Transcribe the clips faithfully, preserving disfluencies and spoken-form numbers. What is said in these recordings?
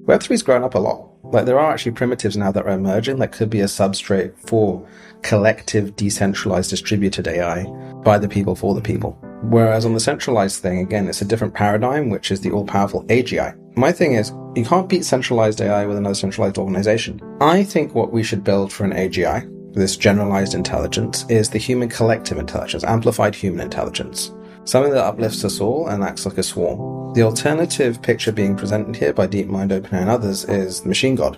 Web three's grown up a lot. Like, there are actually primitives now that are emerging that could be a substrate for collective, decentralized, distributed A I by the people for the people. Whereas on the centralized thing, again, it's a different paradigm, which is the all-powerful A G I. My thing is, you can't beat centralized A I with another centralized organization. I think what we should build for an A G I, this generalized intelligence, is the human collective intelligence, amplified human intelligence. Something that uplifts us all and acts like a swarm. The alternative picture being presented here by DeepMind, OpenAI, and others is the machine god.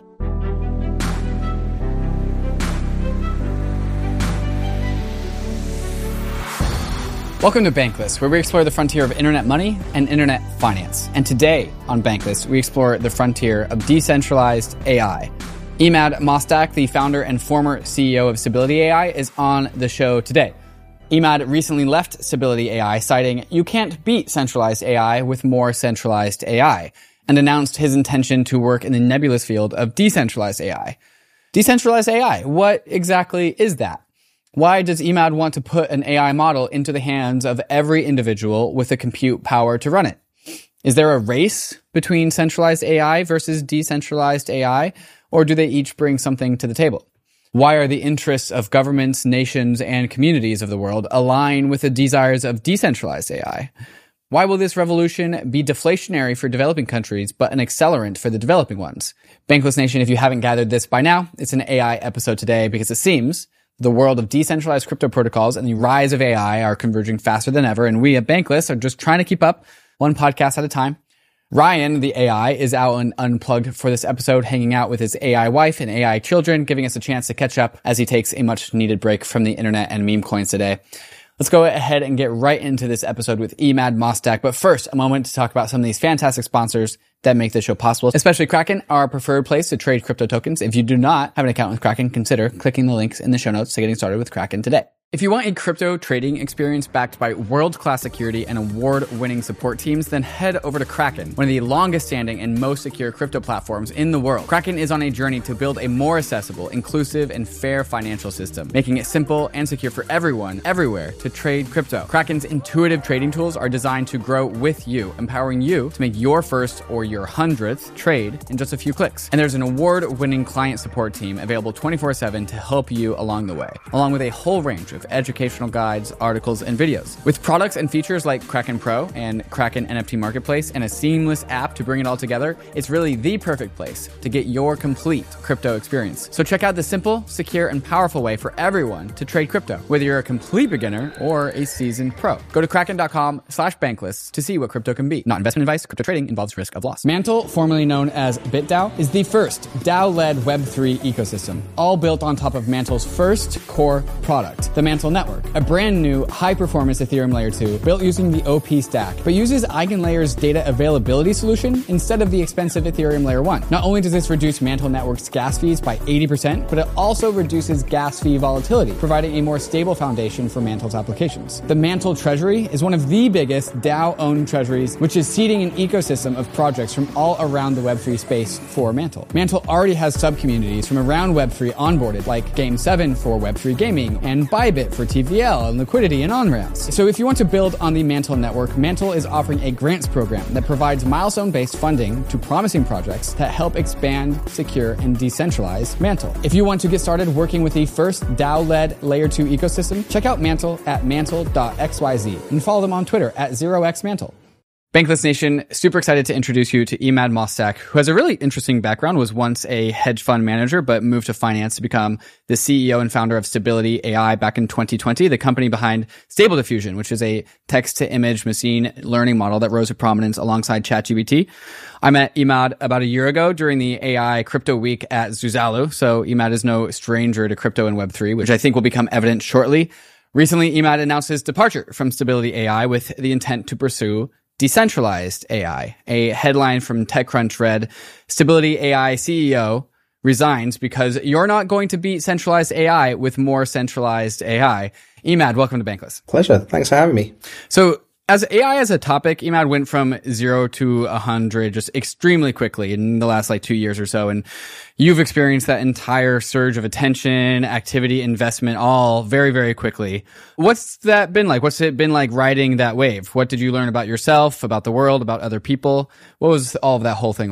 Welcome to Bankless, where we explore the frontier of internet money and internet finance. And today on Bankless, we explore the frontier of decentralized A I. Emad Mostaque, the founder and former C E O of Stability A I, is on the show today. Emad recently left Stability A I, citing, "You can't beat centralized A I with more centralized A I," and announced his intention to work in the nebulous field of decentralized A I. Decentralized A I, what exactly is that? Why does Emad want to put an A I model into the hands of every individual with the compute power to run it? Is there a race between centralized A I versus decentralized A I, or do they each bring something to the table? Why are the interests of governments, nations, and communities of the world align with the desires of decentralized A I? Why will this revolution be deflationary for developing countries, but an accelerant for the developing ones? Bankless Nation, if you haven't gathered this by now, it's an A I episode today because it seems the world of decentralized crypto protocols and the rise of A I are converging faster than ever, and we at Bankless are just trying to keep up one podcast at a time. Ryan, the A I, is out and unplugged for this episode, hanging out with his A I wife and A I children, giving us a chance to catch up as he takes a much-needed break from the internet and meme coins today. Let's go ahead and get right into this episode with Emad Mostaque. But first, a moment to talk about some of these fantastic sponsors that make this show possible, especially Kraken, our preferred place to trade crypto tokens. If you do not have an account with Kraken, consider clicking the links in the show notes to getting started with Kraken today. If you want a crypto trading experience backed by world-class security and award-winning support teams, then head over to Kraken, one of the longest-standing and most secure crypto platforms in the world. Kraken is on a journey to build a more accessible, inclusive, and fair financial system, making it simple and secure for everyone, everywhere, to trade crypto. Kraken's intuitive trading tools are designed to grow with you, empowering you to make your first or your hundredth trade in just a few clicks. And there's an award-winning client support team available twenty-four seven to help you along the way, along with a whole range of educational guides, articles, and videos. With products and features like Kraken Pro and Kraken N F T Marketplace and a seamless app to bring it all together, it's really the perfect place to get your complete crypto experience. So check out the simple, secure, and powerful way for everyone to trade crypto, whether you're a complete beginner or a seasoned pro. Go to kraken.com slash bankless to see what crypto can be. Not investment advice. Crypto trading involves risk of loss. Mantle, formerly known as BitDAO, is the first DAO-led Web three ecosystem, all built on top of Mantle's first core product, the Mantle Network, a brand new high-performance Ethereum Layer two built using the O P stack, but uses EigenLayer's data availability solution instead of the expensive Ethereum Layer one. Not only does this reduce Mantle Network's gas fees by eighty percent, but it also reduces gas fee volatility, providing a more stable foundation for Mantle's applications. The Mantle Treasury is one of the biggest DAO-owned treasuries, which is seeding an ecosystem of projects from all around the Web three space for Mantle. Mantle already has sub-communities from around Web three onboarded, like Game seven for Web three gaming and Bybit for T V L and liquidity and on-ramps. So if you want to build on the Mantle network, Mantle is offering a grants program that provides milestone-based funding to promising projects that help expand, secure, and decentralize Mantle. If you want to get started working with the first DAO-led Layer two ecosystem, check out Mantle at mantle dot x y z and follow them on Twitter at zero x mantle. Bankless Nation, super excited to introduce you to Emad Mostaque, who has a really interesting background, was once a hedge fund manager, but moved to finance to become the C E O and founder of Stability A I back in twenty twenty, the company behind Stable Diffusion, which is a text-to-image machine learning model that rose to prominence alongside ChatGPT. I met Emad about a year ago during the A I Crypto Week at Zuzalu, so Emad is no stranger to crypto and Web three, which I think will become evident shortly. Recently, Emad announced his departure from Stability A I with the intent to pursue decentralized A I. A headline from TechCrunch read, Stability A I C E O resigns because you're not going to beat centralized A I with more centralized A I. Emad, welcome to Bankless. Pleasure. Thanks for having me. So as A I as a topic, Emad went from zero to a hundred just extremely quickly in the last like two years or so. And you've experienced that entire surge of attention, activity, investment, all very, very quickly. What's that been like? What's it been like riding that wave? What did you learn about yourself, about the world, about other people? What was all of that whole thing like?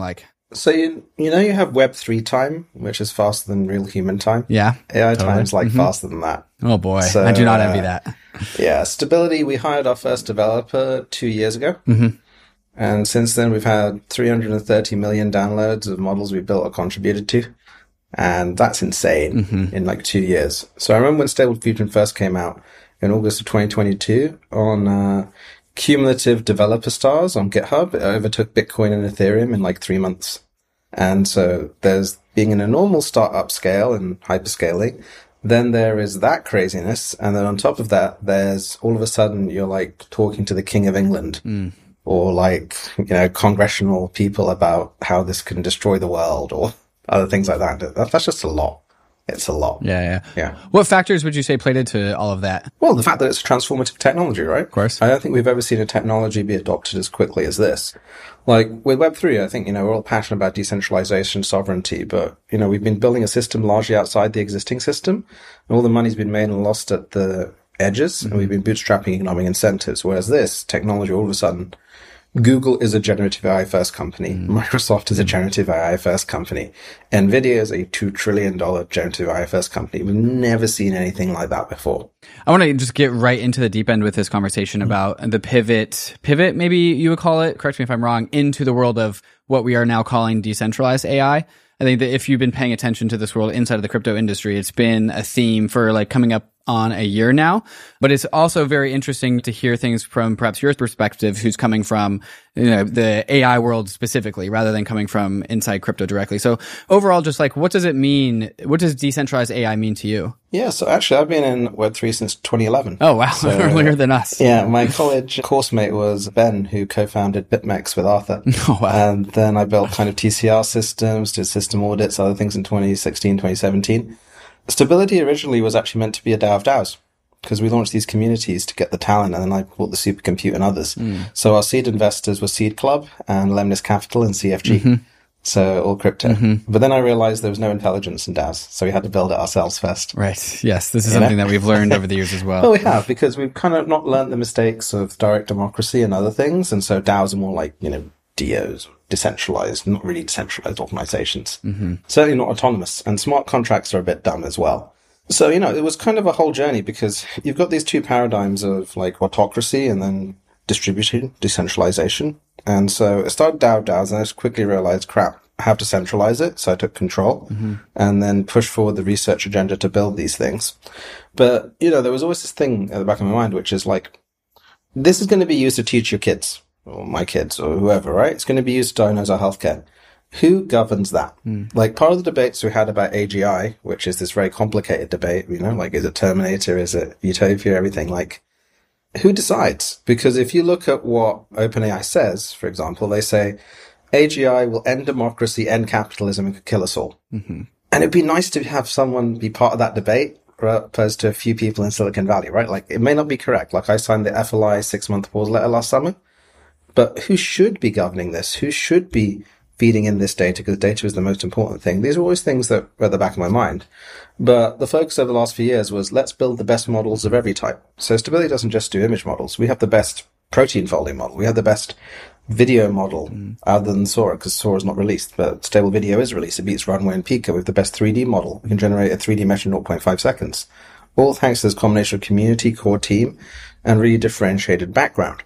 So you you know you have Web three time, which is faster than real human time. Yeah. A I totally. time's like mm-hmm. faster than that. Oh boy, so, I do not uh, envy that. Yeah, Stability, we hired our first developer two years ago. Mm-hmm. And since then we've had three hundred thirty million downloads of models we built or contributed to. And that's insane mm-hmm. in like two years. So I remember when Stable Diffusion first came out in August of twenty twenty-two on uh, cumulative developer stars on GitHub. It overtook Bitcoin and Ethereum in like three months. And so there's being in a normal startup scale and hyperscaling. Then there is that craziness. And then on top of that, there's all of a sudden you're like talking to the King of England mm. or like, you know, congressional people about how this can destroy the world or other things like that. That's just a lot. It's a lot. Yeah, yeah. Yeah. What factors would you say played into all of that? Well, the fact that it's a transformative technology, right? Of course. I don't think we've ever seen a technology be adopted as quickly as this. Like with Web three, I think, you know, we're all passionate about decentralization, sovereignty, but, you know, we've been building a system largely outside the existing system. And all the money's been made and lost at the edges, mm-hmm. and we've been bootstrapping economic incentives. Whereas this technology, all of a sudden, Google is a generative A I first company. Mm. Microsoft is a generative A I first company. NVIDIA is a two trillion dollars generative A I first company. We've never seen anything like that before. I want to just get right into the deep end with this conversation about the pivot, pivot, maybe you would call it, correct me if I'm wrong, into the world of what we are now calling decentralized A I. I think that if you've been paying attention to this world inside of the crypto industry, it's been a theme for like coming up on a year now, but it's also very interesting to hear things from perhaps your perspective, who's coming from, you know, the A I world specifically, rather than coming from inside crypto directly. So overall, just like, what does it mean? What does decentralized A I mean to you? Yeah. So actually I've been in Web three since twenty eleven. Oh, wow. So, earlier than us. Yeah. My college course mate was Ben, who co-founded BitMEX with Arthur. Oh, wow. And then I built kind of T C R systems, did system audits, other things in twenty sixteen, twenty seventeen. Stability originally was actually meant to be a DAO of DAOs because we launched these communities to get the talent, and then I bought the supercompute and others. Mm. So our seed investors were Seed Club and Lemnis Capital and C F G. Mm-hmm. So all crypto. Mm-hmm. But then I realized there was no intelligence in DAOs, so we had to build it ourselves first. Right. Yes, this is you something know? that we've learned over the years as well. Well, we have, because we've kind of not learned the mistakes of direct democracy and other things, and so DAOs are more like, you know, D Os, decentralized, not really decentralized organizations. Mm-hmm. Certainly not autonomous. And smart contracts are a bit dumb as well. So, you know, it was kind of a whole journey because you've got these two paradigms of like autocracy and then distributed decentralization. And so it started DAO DAOs, and I just quickly realized, crap, I have to centralize it. So I took control mm-hmm. and then pushed forward the research agenda to build these things. But, you know, there was always this thing at the back of my mind, which is like, this is going to be used to teach your kids, or my kids, or whoever, right? It's going to be used to diagnose our healthcare. Who governs that? Mm. Like, part of the debates we had about A G I, which is this very complicated debate, you know, like, is it Terminator? Is it Utopia? Everything. Like, who decides? Because if you look at what OpenAI says, for example, they say A G I will end democracy, end capitalism, and could kill us all. Mm-hmm. And it'd be nice to have someone be part of that debate, opposed to a few people in Silicon Valley, right? Like, it may not be correct. Like, I signed the F L I six-month pause letter last summer. But who should be governing this? Who should be feeding in this data? Because data is the most important thing. These are always things that are at the back of my mind. But the focus over the last few years was, let's build the best models of every type. So Stability doesn't just do image models. We have the best protein folding model. We have the best video model, mm. other than Sora, because Sora is not released. But Stable Video is released. It beats Runway and Pika. We have the best three D model. We can generate a three D mesh in zero point five seconds. All thanks to this combination of community, core team, and really differentiated background.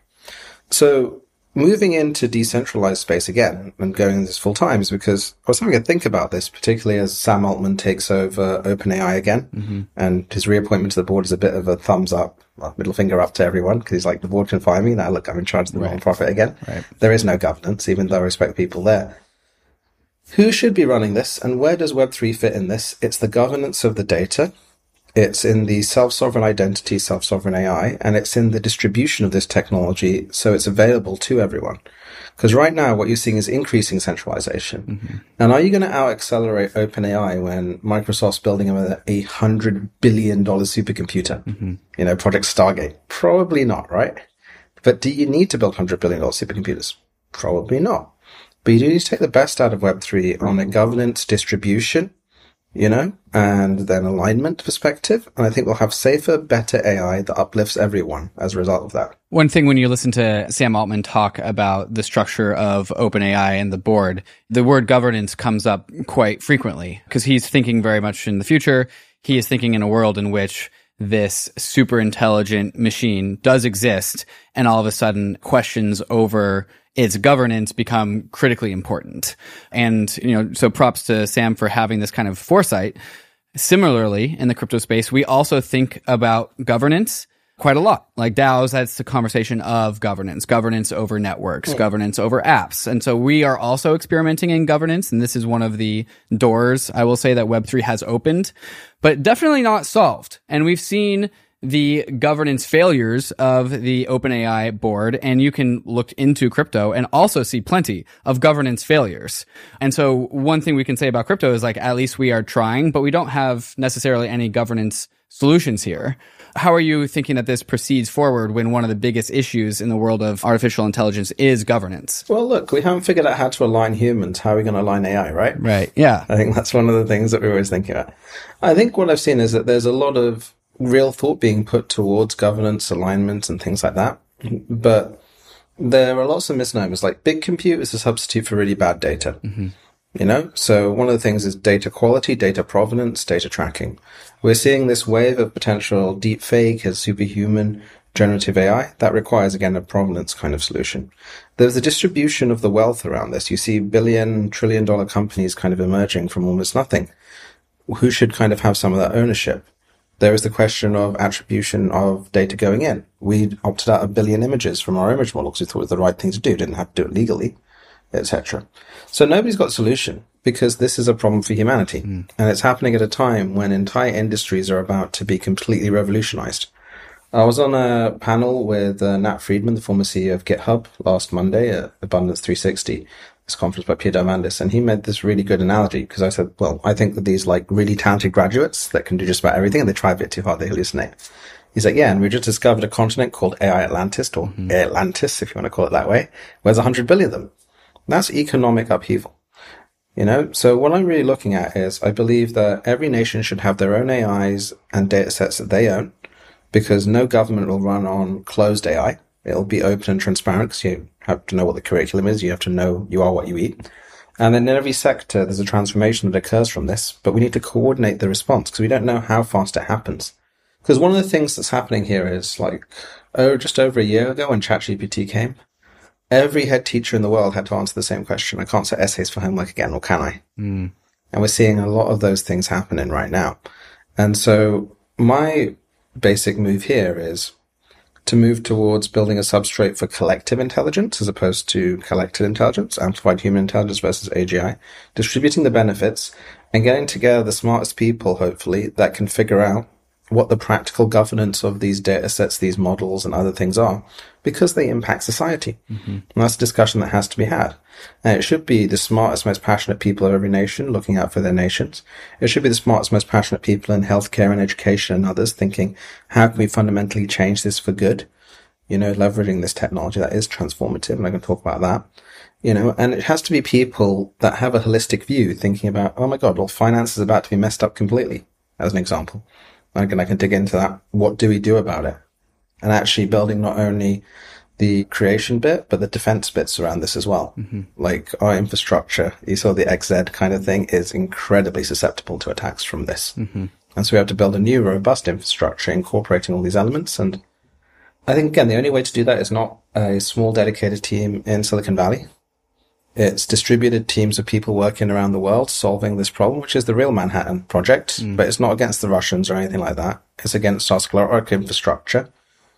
So moving into decentralized space again and going this full time is because I was having a think about this, particularly as Sam Altman takes over OpenAI again. Mm-hmm. And his reappointment to the board is a bit of a thumbs up, well, middle finger up to everyone, because he's like, the board can fire me. Now look, I'm in charge of the right. nonprofit again. Right. There is no governance, even though I respect people there. Who should be running this, and where does Web three fit in this? It's the governance of the data. It's in the self-sovereign identity, self-sovereign A I, and it's in the distribution of this technology so it's available to everyone. Because right now what you're seeing is increasing centralization. Mm-hmm. And are you going to out-accelerate OpenAI when Microsoft's building a one hundred billion dollars supercomputer? Mm-hmm. You know, Project Stargate? Probably not, right? But do you need to build one hundred billion dollars supercomputers? Probably not. But you do need to take the best out of Web three on a governance, distribution, you know, and then alignment perspective. And I think we'll have safer, better A I that uplifts everyone as a result of that. One thing when you listen to Sam Altman talk about the structure of OpenAI and the board, the word governance comes up quite frequently because he's thinking very much in the future. He is thinking in a world in which this super intelligent machine does exist, and all of a sudden questions over its governance become critically important. And, you know, so props to Sam for having this kind of foresight. Similarly, in the crypto space, we also think about governance quite a lot. Like DAOs, that's the conversation of governance, governance over networks, yeah. governance over apps. And so we are also experimenting in governance. And this is one of the doors, I will say, that Web three has opened, but definitely not solved. And we've seen the governance failures of the OpenAI board, and you can look into crypto and also see plenty of governance failures. And so one thing we can say about crypto is like, at least we are trying, but we don't have necessarily any governance solutions here. How are you thinking that this proceeds forward when one of the biggest issues in the world of artificial intelligence is governance? Well, look, we haven't figured out how to align humans. How are we going to align A I, right? Right. Yeah. I think that's one of the things that we're always thinking about. I think what I've seen is that there's a lot of real thought being put towards governance, alignment, and things like that. But there are lots of misnomers. Like big compute is a substitute for really bad data. Mm-hmm. You know, so one of the things is data quality, data provenance, data tracking. We're seeing this wave of potential deep fake as superhuman generative A I that requires, again, a provenance kind of solution. There's a distribution of the wealth around this. You see billion, trillion dollar companies kind of emerging from almost nothing. Who should kind of have some of that ownership? There is the question of attribution of data going in. We opted out a billion images from our image model because we thought it was the right thing to do. Didn't have to do it legally, et cetera. So nobody's got a solution because this is a problem for humanity. Mm. And it's happening at a time when entire industries are about to be completely revolutionized. I was on a panel with uh, Nat Friedman, the former C E O of GitHub, last Monday at Abundance three sixty, this conference by Peter Diamandis. And he made this really good analogy because I said, well, I think that these like really talented graduates that can do just about everything and they try a bit too hard, they hallucinate. He's like, yeah, and we just discovered a continent called A I Atlantis, or mm-hmm. Atlantis, if you want to call it that way, where there's one hundred billion of them. That's economic upheaval. You know, so what I'm really looking at is I believe that every nation should have their own A Is and data sets that they own, because no government will run on closed A I. It'll be open and transparent because you have to know what the curriculum is. You have to know you are what you eat. And then in every sector, there's a transformation that occurs from this, but we need to coordinate the response because we don't know how fast it happens. Because one of the things that's happening here is like, oh, just over a year ago when ChatGPT came, every head teacher in the world had to answer the same question. I can't set essays for homework again, or can I? Mm. And we're seeing a lot of those things happening right now. And so my basic move here is to move towards building a substrate for collective intelligence as opposed to collected intelligence, amplified human intelligence versus A G I, distributing the benefits and getting together the smartest people, hopefully, that can figure out what the practical governance of these data sets, these models and other things are, because they impact society. Mm-hmm. And that's a discussion that has to be had. And it should be the smartest, most passionate people of every nation looking out for their nations. It should be the smartest, most passionate people in healthcare and education and others thinking, how can we fundamentally change this for good? You know, leveraging this technology that is transformative, and I can talk about that. You know, and it has to be people that have a holistic view thinking about, oh my God, well, finance is about to be messed up completely, as an example. Again, I can dig into that. What do we do about it? And actually building not only the creation bit, but the defense bits around this as well. Mm-hmm. Like our infrastructure, you saw the X Z kind of thing, is incredibly susceptible to attacks from this. Mm-hmm. And so we have to build a new robust infrastructure incorporating all these elements. And I think, again, the only way to do that is not a small dedicated team in Silicon Valley. It's distributed teams of people working around the world solving this problem, which is the real Manhattan Project, mm. but it's not against the Russians or anything like that. It's against our sclerotic infrastructure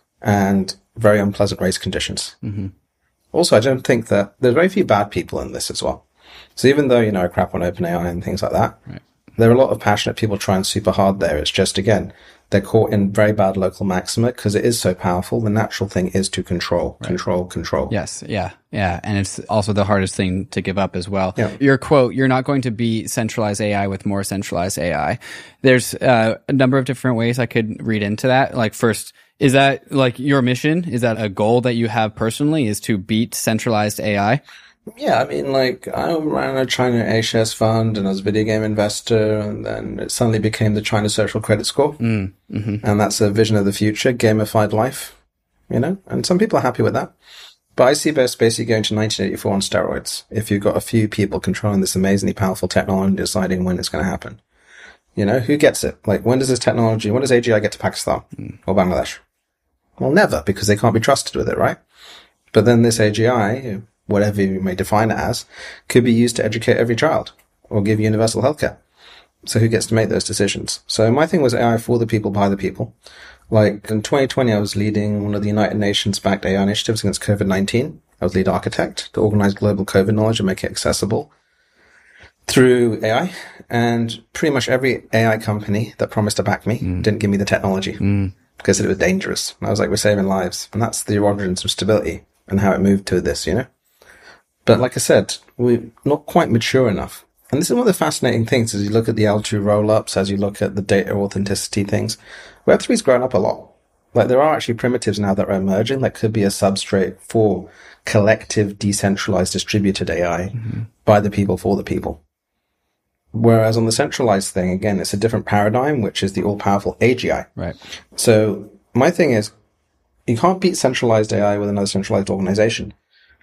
and very unpleasant race conditions. Mm-hmm. Also, I don't think that there's very few bad people in this as well. So even though, you know, I crap on OpenAI and things like that, right. there are a lot of passionate people trying super hard there. It's just, again, they're caught in very bad local maxima because it is so powerful. The natural thing is to control, right. control, control. Yes. Yeah. Yeah. And it's also the hardest thing to give up as well. Yeah. Your quote, you're not going to beat centralized A I with more centralized A I. There's uh, a number of different ways I could read into that. Like first, is that like your mission? Is that a goal that you have personally, is to beat centralized A I? Yeah, I mean, like, I ran a China A-shares fund and I was a video game investor, and then it suddenly became the China Social Credit Score. Mm, mm-hmm. And that's a vision of the future, gamified life, you know? And some people are happy with that. But I see this basically going to nineteen eighty-four on steroids. If you've got a few people controlling this amazingly powerful technology and deciding when it's going to happen. You know, who gets it? Like, when does this technology, when does A G I get to Pakistan mm. or Bangladesh? Well, never, because they can't be trusted with it, right? But then this A G I, whatever you may define it as, could be used to educate every child or give universal healthcare. So who gets to make those decisions? So my thing was A I for the people, by the people. Like in twenty twenty, I was leading one of the United Nations-backed A I initiatives against COVID nineteen. I was lead architect to organize global COVID knowledge and make it accessible through A I. And pretty much every A I company that promised to back me mm. didn't give me the technology mm. because it was dangerous. And I was like, we're saving lives. And that's the origins of stability and how it moved to this, you know? But like I said, we're not quite mature enough. And this is one of the fascinating things as you look at the L two roll-ups, as you look at the data authenticity things. Web three's grown up a lot. Like, there are actually primitives now that are emerging that could be a substrate for collective, decentralized, distributed A I mm-hmm. by the people, for the people. Whereas on the centralized thing, again, it's a different paradigm, which is the all-powerful A G I. Right. So my thing is, you can't beat centralized A I with another centralized organization.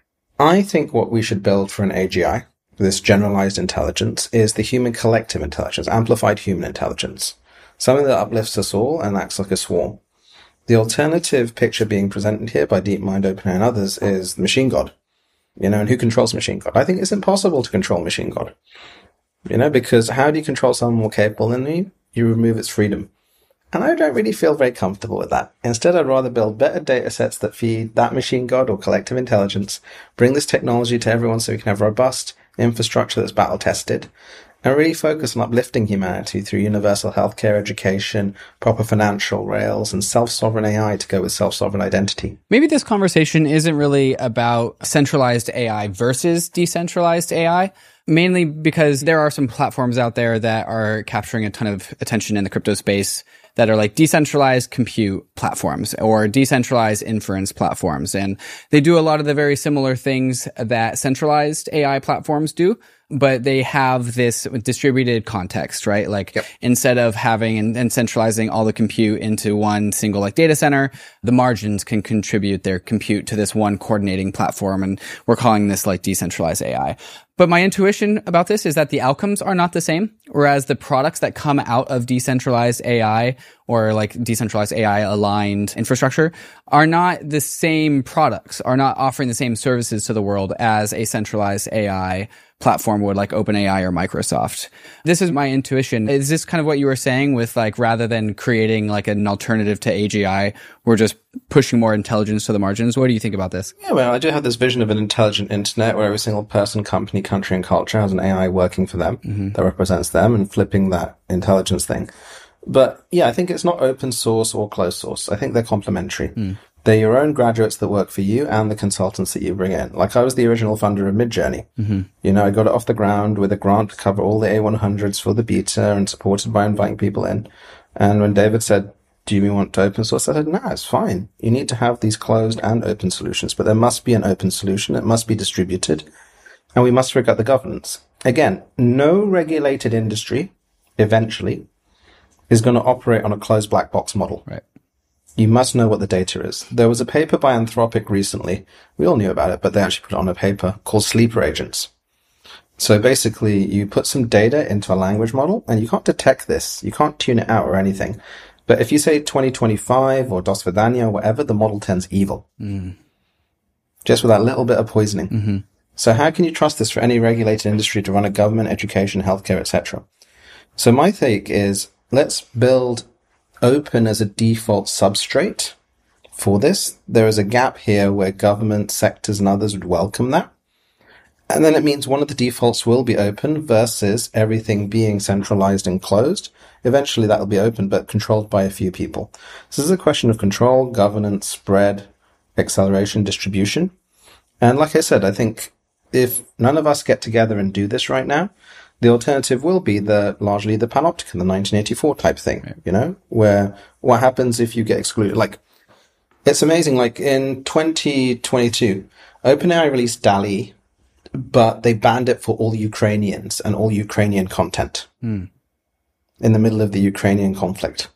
I think what we should build for an A G I, this generalized intelligence, is the human collective intelligence, amplified human intelligence. Something that uplifts us all and acts like a swarm. The alternative picture being presented here by DeepMind, OpenAI, and others is the machine god. You know, and who controls machine god? I think it's impossible to control machine god. You know, because how do you control someone more capable than you? You remove its freedom. And I don't really feel very comfortable with that. Instead, I'd rather build better data sets that feed that machine god or collective intelligence, bring this technology to everyone so we can have robust infrastructure that's battle tested, and really focus on uplifting humanity through universal healthcare, education, proper financial rails, and self-sovereign A I to go with self-sovereign identity. Maybe this conversation isn't really about centralized A I versus decentralized A I, mainly because there are some platforms out there that are capturing a ton of attention in the crypto space that are like decentralized compute platforms or decentralized inference platforms. And they do a lot of the very similar things that centralized A I platforms do, but they have this distributed context, right? Like yep. instead of having and, and centralizing all the compute into one single like data center, the margins can contribute their compute to this one coordinating platform. And we're calling this like decentralized A I. But my intuition about this is that the outcomes are not the same, whereas the products that come out of decentralized A I or like decentralized A I aligned infrastructure are not the same products, are not offering the same services to the world as a centralized A I platform would, like OpenAI or Microsoft. This is my intuition. Is this kind of what you were saying with like, rather than creating like an alternative to A G I, we're just pushing more intelligence to the margins? What do you think about this? Yeah, well, I do have this vision of an intelligent internet where every single person, company, country, and culture has an A I working for them mm-hmm. that represents them and flipping that intelligence thing. But yeah, I think it's not open source or closed source. I think they're complementary. Mm. They're your own graduates that work for you and the consultants that you bring in. Like I was the original funder of Midjourney. Mm-hmm. You know, I got it off the ground with a grant to cover all the A one hundreds for the beta and supported by inviting people in. And when David said, do you want to open source? I said, no, it's fine. You need to have these closed and open solutions, but there must be an open solution. It must be distributed and we must figure out the governance. Again, no regulated industry eventually is going to operate on a closed black box model. Right. You must know what the data is. There was a paper by Anthropic recently. We all knew about it, but they actually put it on a paper called Sleeper Agents. So basically, you put some data into a language model, and you can't detect this. You can't tune it out or anything. But if you say twenty twenty-five or Dos Vidania or whatever, the model turns evil. Mm. Just with that little bit of poisoning. Mm-hmm. So how can you trust this for any regulated industry to run a government, education, healthcare, et cetera? So my take is, let's build open as a default substrate for this. There is a gap here where government sectors and others would welcome that. And then it means one of the defaults will be open versus everything being centralized and closed. Eventually that will be open, but controlled by a few people. So this is a question of control, governance, spread, acceleration, distribution. And like I said, I think if none of us get together and do this right now, the alternative will be the largely the panopticon, the nineteen eighty-four type thing, right. You know, where what happens if you get excluded? Like, it's amazing. Like in twenty twenty-two, OpenAI released DALL-E but they banned it for all Ukrainians and all Ukrainian content Mm. in the middle of the Ukrainian conflict.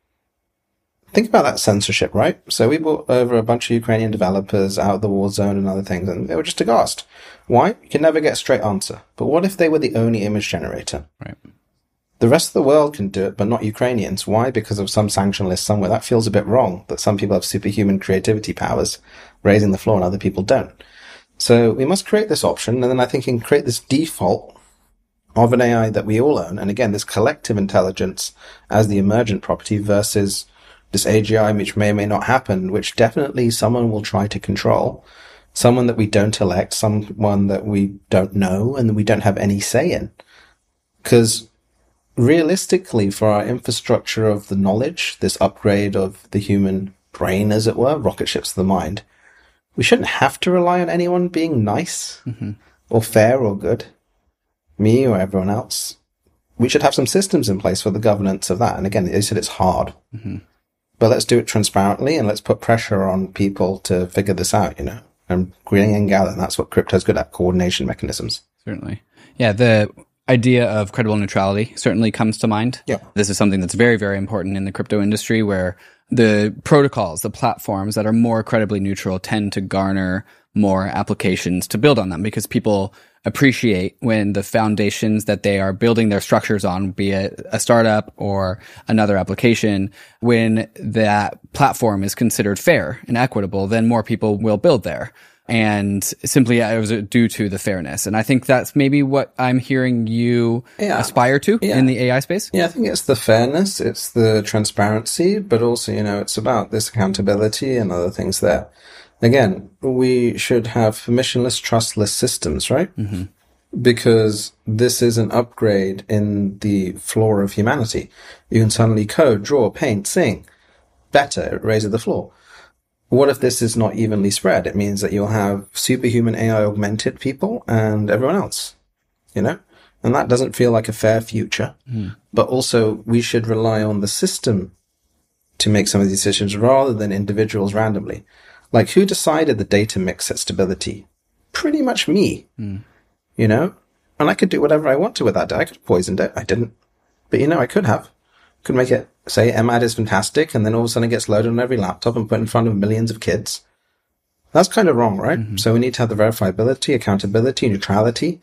Think about that censorship, right? So we brought over a bunch of Ukrainian developers out of the war zone and other things, and they were just aghast. Why? You can never get a straight answer. But what if they were the only image generator? Right. The rest of the world can do it, but not Ukrainians. Why? Because of some sanction list somewhere. That feels a bit wrong, that some people have superhuman creativity powers raising the floor and other people don't. So we must create this option, and then I think you can create this default of an A I that we all own. And again, this collective intelligence as the emergent property versus this A G I, which may or may not happen, which definitely someone will try to control, someone that we don't elect, someone that we don't know and that we don't have any say in. Because realistically, for our infrastructure of the knowledge, this upgrade of the human brain, as it were, rocket ships to the mind, we shouldn't have to rely on anyone being nice Mm-hmm. or fair or good, me or everyone else. We should have some systems in place for the governance of that. And again, they said it's hard. Mm-hmm. But let's do it transparently and let's put pressure on people to figure this out, you know, and grilling and gathering. That's what crypto's good at, coordination mechanisms. Certainly. Yeah, the idea of credible neutrality certainly comes to mind. Yeah. This is something that's very, very important in the crypto industry, where the protocols, the platforms that are more credibly neutral tend to garner more applications to build on them, because people appreciate when the foundations that they are building their structures on, be it a startup or another application, when that platform is considered fair and equitable, then more people will build there. And simply it was due to the fairness. And I think that's maybe what I'm hearing you Yeah. aspire to Yeah. in the A I space. Yeah, I think it's the fairness, it's the transparency, but also, you know, it's about this accountability and other things there. Again, we should have permissionless, trustless systems, right? Mm-hmm. Because this is an upgrade in the floor of humanity. You can suddenly code, draw, paint, sing better. It raises the floor. What if this is not evenly spread? It means that you'll have superhuman A I augmented people and everyone else, you know? And that doesn't feel like a fair future. Mm. But also, we should rely on the system to make some of these decisions rather than individuals randomly. Like, who decided the data mix at Stability? Pretty much me, Mm. you know? And I could do whatever I want to with that. I could have poisoned it. I didn't. But, you know, I could have. Could make it say M A D is fantastic, and then all of a sudden it gets loaded on every laptop and put in front of millions of kids. That's kind of wrong, right? Mm-hmm. So we need to have the verifiability, accountability, neutrality.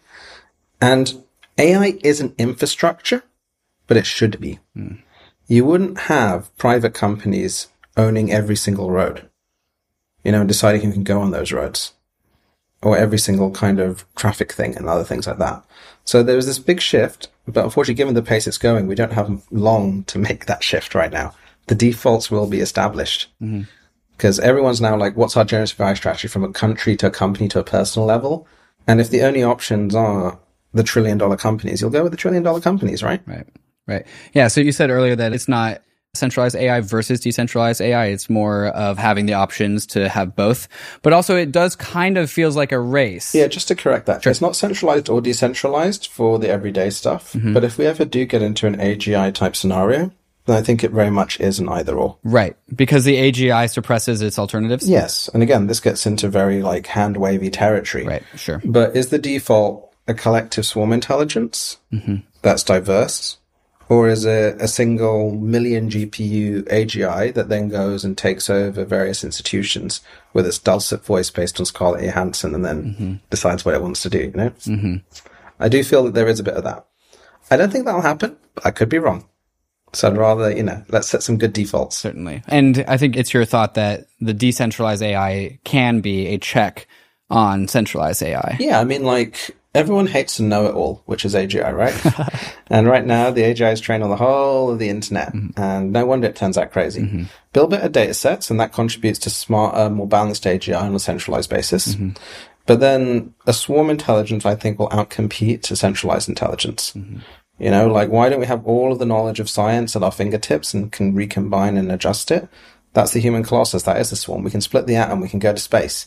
And A I isn't infrastructure, but it should be. Mm. You wouldn't have private companies owning every single road, you know, and deciding who can go on those roads, or every single kind of traffic thing and other things like that. So there was this big shift, but unfortunately, given the pace it's going, we don't have long to make that shift right now. The defaults will be established because mm-hmm. everyone's now like, what's our generative A I strategy from a country to a company to a personal level? And if the only options are the trillion dollar companies, you'll go with the trillion dollar companies, right? Right. Right. Yeah. So you said earlier that it's not centralized A I versus decentralized A I. It's more of having the options to have both, but also it does kind of feels like a race. Yeah, just to correct that. Sure. It's not centralized or decentralized for the everyday stuff, mm-hmm. but if we ever do get into an A G I type scenario, then I think it very much is an either or. Right. Because the A G I suppresses its alternatives? Yes. And again, this gets into very like hand wavy territory. Right. Sure. But is the default a collective swarm intelligence mm-hmm. that's diverse? Or is it a single million G P U A G I that then goes and takes over various institutions with its dulcet voice based on Scarlett Johansson and then mm-hmm. decides what it wants to do, you know? Mm-hmm. I do feel that there is a bit of that. I don't think that'll happen, but I could be wrong. So I'd rather, you know, let's set some good defaults. Certainly. And I think it's your thought that the decentralized A I can be a check on centralized A I. Yeah, I mean, like, everyone hates to know it all, which is A G I, right? And right now, the A G I is trained on the whole of the internet. Mm-hmm. And no wonder it turns out crazy. Mm-hmm. Build better data sets, and that contributes to smarter, more balanced A G I on a centralized basis. Mm-hmm. But then a swarm intelligence, I think, will outcompete a centralized intelligence. Mm-hmm. You know, like, why don't we have all of the knowledge of science at our fingertips and can recombine and adjust it? That's the human colossus. That is the swarm. We can split the atom. We can go to space.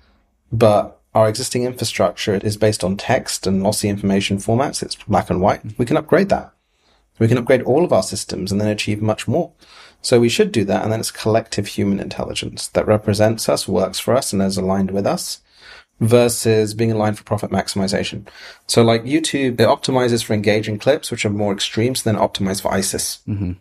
But our existing infrastructure is based on text and lossy information formats. It's black and white. We can upgrade that. We can upgrade all of our systems and then achieve much more. So we should do that. And then it's collective human intelligence that represents us, works for us, and is aligned with us, versus being aligned for profit maximization. So like YouTube, it optimizes for engaging clips, which are more extreme, so then optimize for ISIS. Mm-hmm.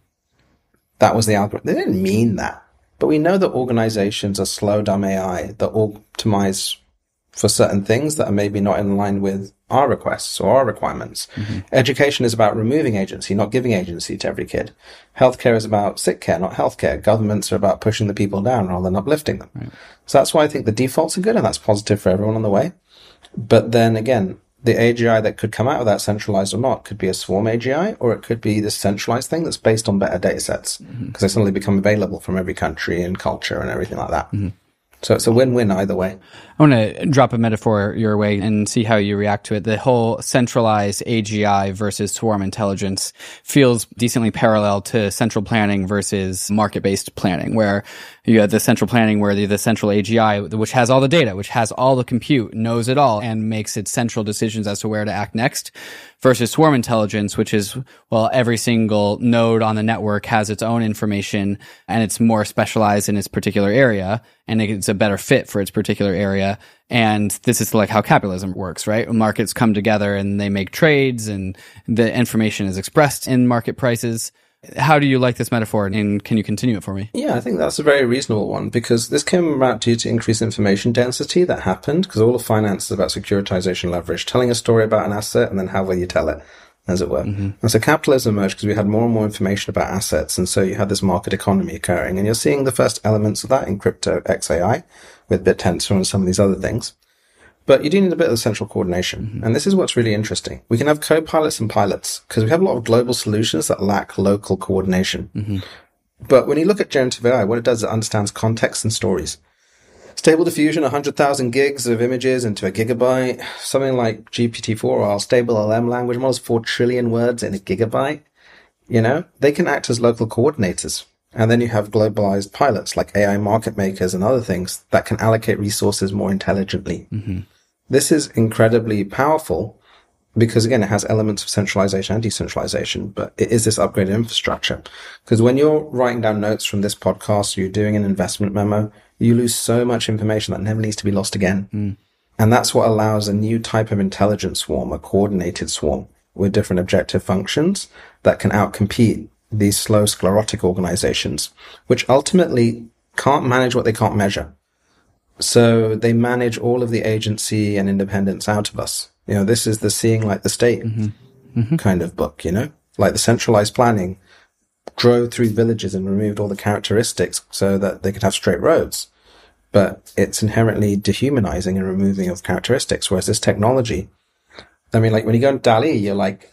That was the algorithm. They didn't mean that. But we know that organizations are slow, dumb A I that optimize for certain things that are maybe not in line with our requests or our requirements. Mm-hmm. Education is about removing agency, not giving agency to every kid. Healthcare is about sick care, not healthcare. Governments are about pushing the people down rather than uplifting them. Right. So that's why I think the defaults are good, and that's positive for everyone on the way. But then again, the A G I that could come out of that, centralized or not, could be a swarm A G I, or it could be this centralized thing that's based on better data sets, because mm-hmm. they suddenly become available from every country and culture and everything like that. Mm-hmm. So it's a win-win either way. I want to drop a metaphor your way and see how you react to it. The whole centralized A G I versus swarm intelligence feels decently parallel to central planning versus market-based planning, where you have the central planning where the, the central A G I, which has all the data, which has all the compute, knows it all, and makes its central decisions as to where to act next, versus swarm intelligence, which is, well, every single node on the network has its own information, and it's more specialized in its particular area, and it's a better fit for its particular area. And this is like how capitalism works, right? Markets come together and they make trades, and the information is expressed in market prices. How do you like this metaphor, and can you continue it for me? Yeah, I think that's a very reasonable one, because this came about due to increased information density that happened, because all of finance is about securitization leverage, telling a story about an asset and then how will you tell it, as it were. Mm-hmm. And so capitalism emerged because we had more and more information about assets, and so you had this market economy occurring, and you're seeing the first elements of that in crypto X A I with BitTensor and some of these other things. But you do need a bit of central coordination. Mm-hmm. And this is what's really interesting. We can have co-pilots and pilots because we have a lot of global solutions that lack local coordination. Mm-hmm. But when you look at generative A I, what it does is it understands context and stories. Stable Diffusion, one hundred thousand gigs of images into a gigabyte. Something like G P T four or our Stable L M language models, four trillion words in a gigabyte. You know, they can act as local coordinators. And then you have globalized pilots like A I market makers and other things that can allocate resources more intelligently. Mm-hmm. This is incredibly powerful because, again, it has elements of centralization and decentralization, but it is this upgraded infrastructure. Because when you're writing down notes from this podcast, or you're doing an investment memo, you lose so much information that never needs to be lost again. Mm. And that's what allows a new type of intelligence swarm, a coordinated swarm with different objective functions that can outcompete these slow sclerotic organizations, which ultimately can't manage what they can't measure. So they manage all of the agency and independence out of us. You know, this is the seeing like the state mm-hmm. Mm-hmm. kind of book, you know, like the centralized planning drove through villages and removed all the characteristics so that they could have straight roads. But it's inherently dehumanizing and removing of characteristics. Whereas this technology, I mean, like when you go to DALL-E, you're like,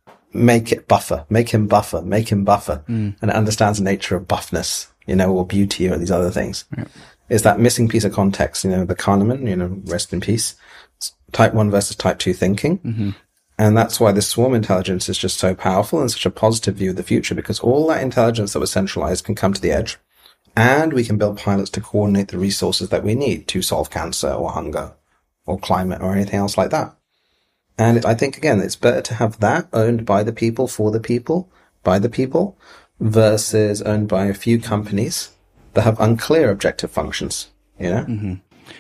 make it buffer, make him buffer, make him buffer. Mm. And it understands the nature of buffness, you know, or beauty or these other things. Yeah. Is that missing piece of context, you know, the Kahneman, you know, rest in peace, type one versus type two thinking. Mm-hmm. And that's why this swarm intelligence is just so powerful and such a positive view of the future, because all that intelligence that was centralized can come to the edge, and we can build pilots to coordinate the resources that we need to solve cancer or hunger or climate or anything else like that. And I think, again, it's better to have that owned by the people, for the people, by the people, versus owned by a few companies that have unclear objective functions, you know? Mm-hmm.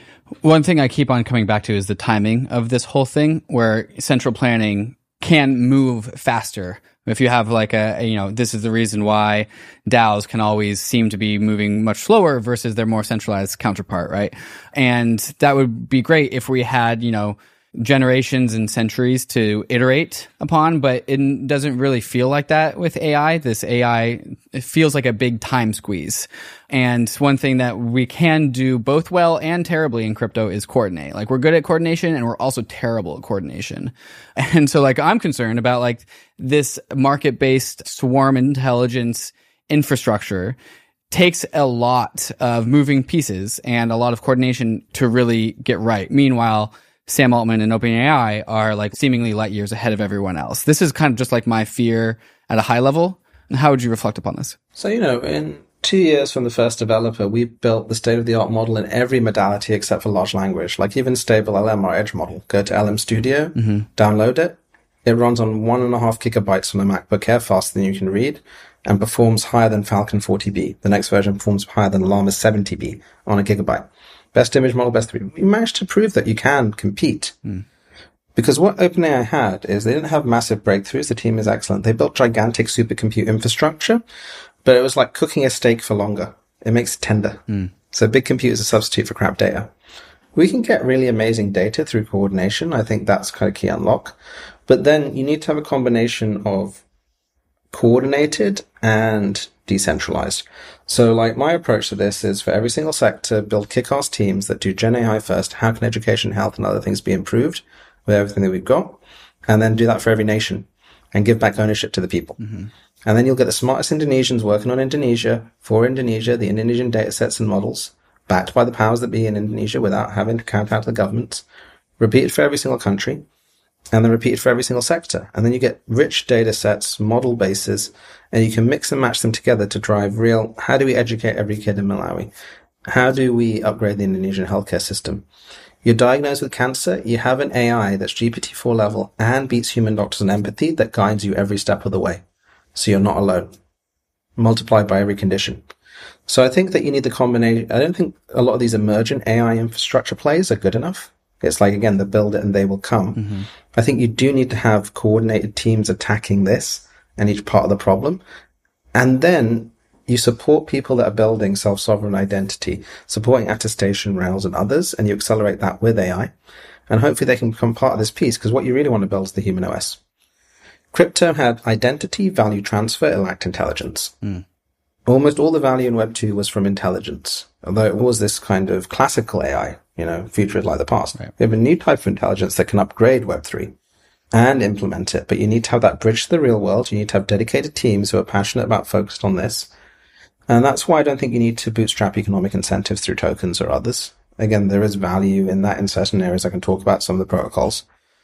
One thing I keep on coming back to is the timing of this whole thing, where central planning can move faster. If you have like a, you know, this is the reason why DAOs can always seem to be moving much slower versus their more centralized counterpart, right? And that would be great if we had, you know, generations and centuries to iterate upon, but it doesn't really feel like that with A I. This A I, it feels like a big time squeeze. And one thing that we can do both well and terribly in crypto is coordinate. Like, we're good at coordination and we're also terrible at coordination. And so like I'm concerned about like this market-based swarm intelligence infrastructure takes a lot of moving pieces and a lot of coordination to really get right. Meanwhile, Sam Altman and OpenAI are like seemingly light years ahead of everyone else. This is kind of just like my fear at a high level. And how would you reflect upon this? So, you know, in two years from the first developer, we built the state-of-the-art model in every modality except for large language. Like even Stable L M, our edge model. Go to L M Studio, mm-hmm. download it. It runs on one and a half gigabytes on a MacBook Air, faster than you can read, and performs higher than Falcon forty B. The next version performs higher than Llama seventy B on a gigabyte. best image model, best three. You managed to prove that you can compete. Mm. Because what OpenAI had is they didn't have massive breakthroughs. The team is excellent. They built gigantic supercompute infrastructure, but it was like cooking a steak for longer. It makes it tender. Mm. So big compute is a substitute for crap data. We can get really amazing data through coordination. I think that's kind of key unlock. But then you need to have a combination of coordinated and decentralized. So like my approach to this is for every single sector, build kick-ass teams that do Gen A I first. How can education, health, and other things be improved with everything that we've got? And then do that for every nation and give back ownership to the people. Mm-hmm. And then you'll get the smartest Indonesians working on Indonesia, for Indonesia, the Indonesian data sets and models, backed by the powers that be in Indonesia without having to count out the governments, repeated for every single country, and then repeated for every single sector. And then you get rich data sets, model bases, and you can mix and match them together to drive real, how do we educate every kid in Malawi? How do we upgrade the Indonesian healthcare system? You're diagnosed with cancer, you have an A I that's G P T four level and beats human doctors in empathy that guides you every step of the way. So you're not alone. Multiplied by every condition. So I think that you need the combination. I don't think a lot of these emergent A I infrastructure plays are good enough. It's like, again, the build it and they will come. Mm-hmm. I think you do need to have coordinated teams attacking this and each part of the problem. And then you support people that are building self-sovereign identity, supporting attestation rails and others, and you accelerate that with A I. And hopefully they can become part of this piece, because what you really want to build is the human O S. Crypto had identity, value transfer, it lacked intelligence. Mm. Almost all the value in Web two was from intelligence, although it was this kind of classical A I, you know, future is like the past. Right. We have a new type of intelligence that can upgrade Web three and implement it, but you need to have that bridge to the real world. You need to have dedicated teams who are passionate about, focused on this. And that's why I don't think you need to bootstrap economic incentives through tokens or others. Again, there is value in that in certain areas. I can talk about some of the protocols,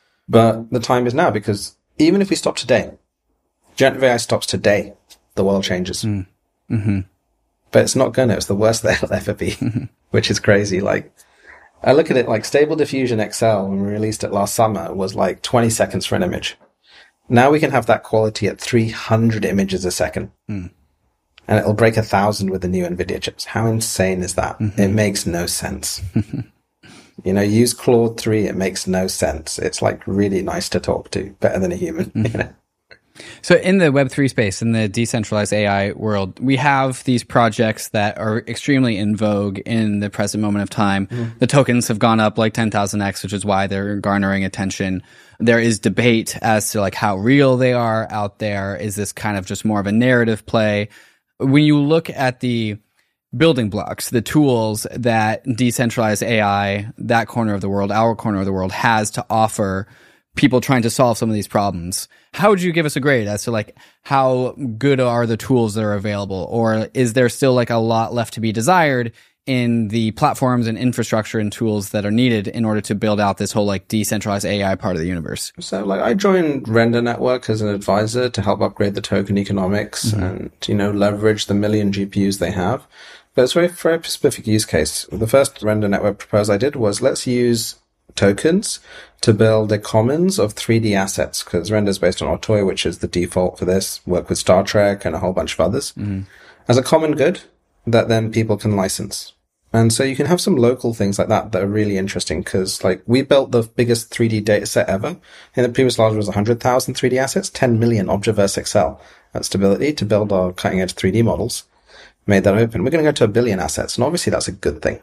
but the time is now, because even if we stop today, generative A I stops today, the world changes. Mm. Mm-hmm. But it's not gonna. It's the worst that it'll ever be, mm-hmm. which is crazy. Like, I look at it like Stable Diffusion X L, when we released it last summer, was like twenty seconds for an image. Now we can have that quality at three hundred images a second. Mm. And it'll break a thousand with the new NVIDIA chips. How insane is that? Mm-hmm. It makes no sense. You know, use Claude three, it makes no sense. It's like really nice to talk to, better than a human. Mm-hmm. You know? So in the Web three space, in the decentralized A I world, we have these projects that are extremely in vogue in the present moment of time. Mm. The tokens have gone up like ten thousand x, which is why they're garnering attention. There is debate as to like how real they are out there. Is this kind of just more of a narrative play? When you look at the building blocks, the tools that decentralized A I, that corner of the world, our corner of the world, has to offer people trying to solve some of these problems, how would you give us a grade as to like how good are the tools that are available? Or is there still like a lot left to be desired in the platforms and infrastructure and tools that are needed in order to build out this whole like decentralized A I part of the universe? So like I joined Render Network as an advisor to help upgrade the token economics mm-hmm. and, you know, leverage the million G P Us they have. But it's a very, very specific use case. The first Render Network proposal I did was let's use tokens to build a commons of three D assets, because Render is based on Otoy, which is the default for this, work with Star Trek and a whole bunch of others, mm-hmm. as a common good that then people can license. And so you can have some local things like that that are really interesting, because like we built the biggest three D data set ever. In the previous large was one hundred thousand three D assets, ten million Objaverse X L at Stability to build our cutting edge three D models. Made that open. We're going to go to a billion assets, and obviously that's a good thing.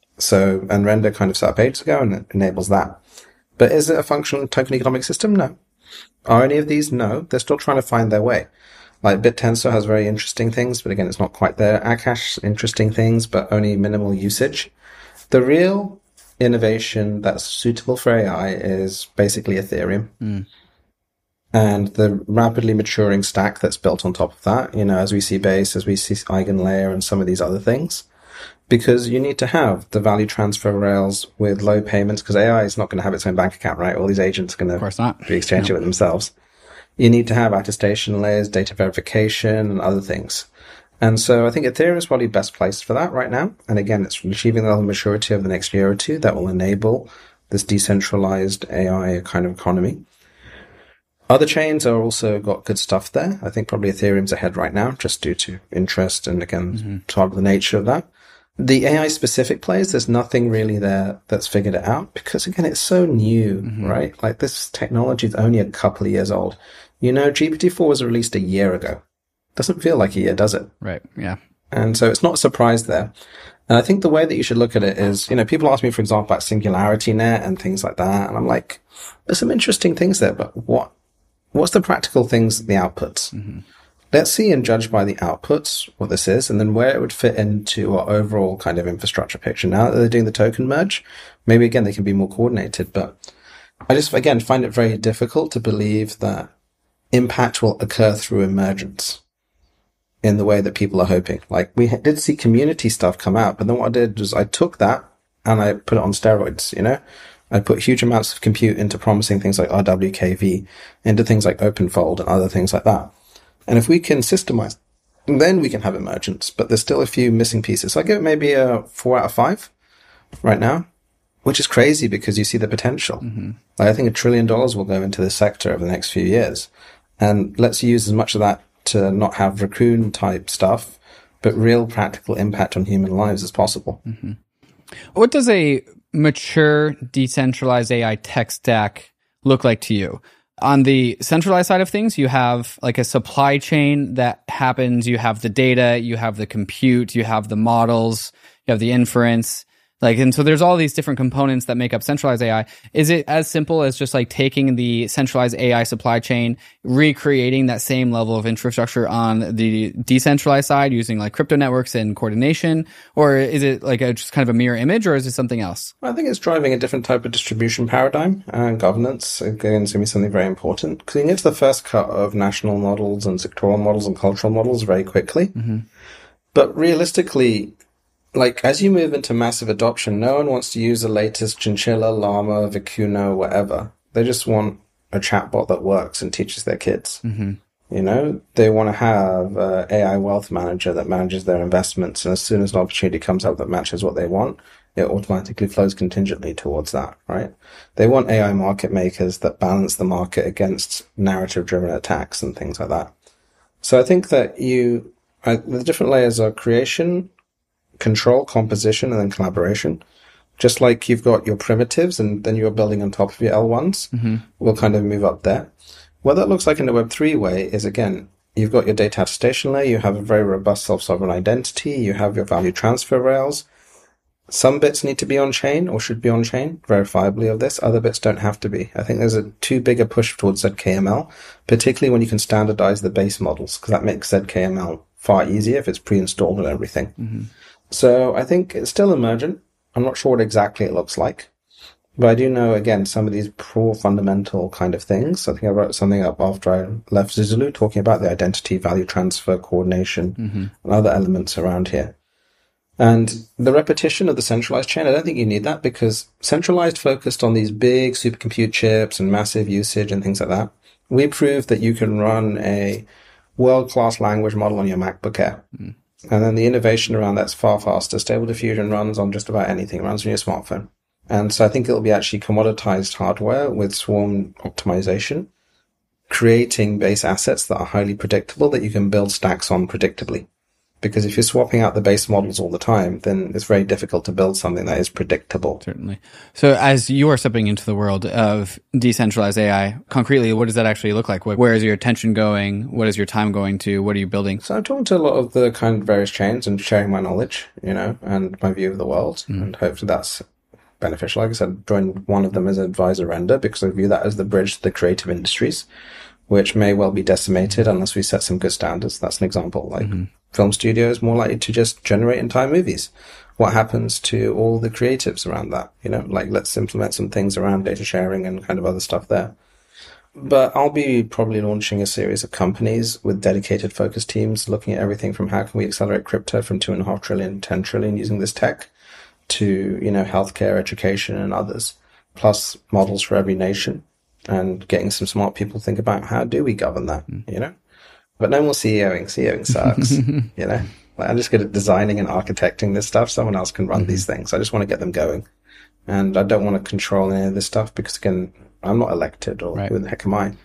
So, and Render kind of set up ages ago and it enables that. But is it a functional token economic system? No. Are any of these? No. They're still trying to find their way. Like BitTensor has very interesting things, but again, it's not quite there. Akash, interesting things, but only minimal usage. The real innovation that's suitable for A I is basically Ethereum. Mm. And the rapidly maturing stack that's built on top of that, you know, as we see Base, as we see EigenLayer and some of these other things. Because you need to have the value transfer rails with low payments, because A I is not going to have its own bank account, right? All these agents are going to be exchanging no. with themselves. You need to have attestation layers, data verification, and other things. And so I think Ethereum is probably best placed for that right now. And again, it's achieving the level of maturity over the next year or two that will enable this decentralized A I kind of economy. Other chains are also got good stuff there. I think probably Ethereum's ahead right now, just due to interest and again, mm-hmm. part of the nature of that. The A I-specific plays, there's nothing really there that's figured it out because, again, it's so new, mm-hmm. right? Like, this technology is only a couple of years old. You know, G P T four was released a year ago. Doesn't feel like a year, does it? Right, yeah. And so it's not a surprise there. And I think the way that you should look at it is, you know, people ask me, for example, about SingularityNet and things like that. And I'm like, there's some interesting things there, but what, what's the practical things, the outputs? Mm-hmm. Let's see and judge by the outputs what this is, and then where it would fit into our overall kind of infrastructure picture. Now that they're doing the token merge, maybe again, they can be more coordinated, but I just, again, find it very difficult to believe that impact will occur through emergence in the way that people are hoping. Like, we did see community stuff come out, but then what I did was I took that and I put it on steroids, you know? I put huge amounts of compute into promising things like R W K V, into things like OpenFold and other things like that. And if we can systemize, then we can have emergence, but there's still a few missing pieces. So I give it maybe a four out of five right now, which is crazy because you see the potential. Mm-hmm. Like, I think a trillion dollars will go into this sector over the next few years. And let's use as much of that to not have raccoon type stuff, but real practical impact on human lives as possible. Mm-hmm. What does a mature, decentralized A I tech stack look like to you? On the centralized side of things, you have like a supply chain that happens. You have the data, you have the compute, you have the models, you have the inference. Like, and so there's all these different components that make up centralized A I. Is it as simple as just like taking the centralized A I supply chain, recreating that same level of infrastructure on the decentralized side using like crypto networks and coordination? Or is it like a, just kind of a mirror image, or is it something else? I think it's driving a different type of distribution paradigm and governance. Again, it's going to be something very important because you can get to the first cut of national models and sectoral models and cultural models very quickly. Mm-hmm. But realistically, like, as you move into massive adoption, no one wants to use the latest Chinchilla, Llama, Vicuno, whatever. They just want a chatbot that works and teaches their kids. Mm-hmm. You know, they want to have an A I wealth manager that manages their investments. And as soon as an opportunity comes up that matches what they want, it automatically flows contingently towards that, right? They want A I market makers that balance the market against narrative-driven attacks and things like that. So I think that you, I, the different layers are creation, control, composition, and then collaboration. Just like you've got your primitives and then you're building on top of your L ones, mm-hmm. we'll kind of move up there. What that looks like in the Web three way is, again, you've got your data attestation layer, you have a very robust self-sovereign identity, you have your value transfer rails. Some bits need to be on-chain or should be on-chain, verifiably of this. Other bits don't have to be. I think there's a too big a push towards Z K M L, particularly when you can standardize the base models, because that makes Z K M L far easier if it's pre-installed and everything. Mm-hmm. So I think it's still emergent. I'm not sure what exactly it looks like. But I do know, again, some of these core fundamental kind of things. I think I wrote something up after I left Zulu talking about the identity, value transfer, coordination, mm-hmm. and other elements around here. And the repetition of the centralized chain, I don't think you need that because centralized focused on these big supercompute chips and massive usage and things like that. We proved that you can run a world-class language model on your MacBook Air. Mm. And then the innovation around that's far faster. Stable Diffusion runs on just about anything. It runs on your smartphone. And so I think it'll be actually commoditized hardware with swarm optimization, creating base assets that are highly predictable that you can build stacks on predictably. Because if you're swapping out the base models all the time, then it's very difficult to build something that is predictable. Certainly. So as you are stepping into the world of decentralized A I, concretely, what does that actually look like? Where is your attention going? What is your time going to? What are you building? So I'm talking to a lot of the kind of various chains and sharing my knowledge, you know, and my view of the world. Mm. And hopefully that's beneficial. Like I said, joined one of them as an advisor render because I view that as the bridge to the creative industries, which may well be decimated unless we set some good standards. That's an example. Like mm-hmm. film studios more likely to just generate entire movies. What happens to all the creatives around that? You know, like let's implement some things around data sharing and kind of other stuff there. But I'll be probably launching a series of companies with dedicated focus teams looking at everything from how can we accelerate crypto from two and a half trillion, ten trillion using this tech to, you know, healthcare, education and others, plus models for every nation. And getting some smart people to think about how do we govern that, mm. you know? But no more CEOing. CEOing sucks, you know? Like, I'm just good at designing and architecting this stuff. Someone else can run mm-hmm. these things. I just want to get them going. And I don't want to control any of this stuff because, again, I'm not elected or right. who the heck am I?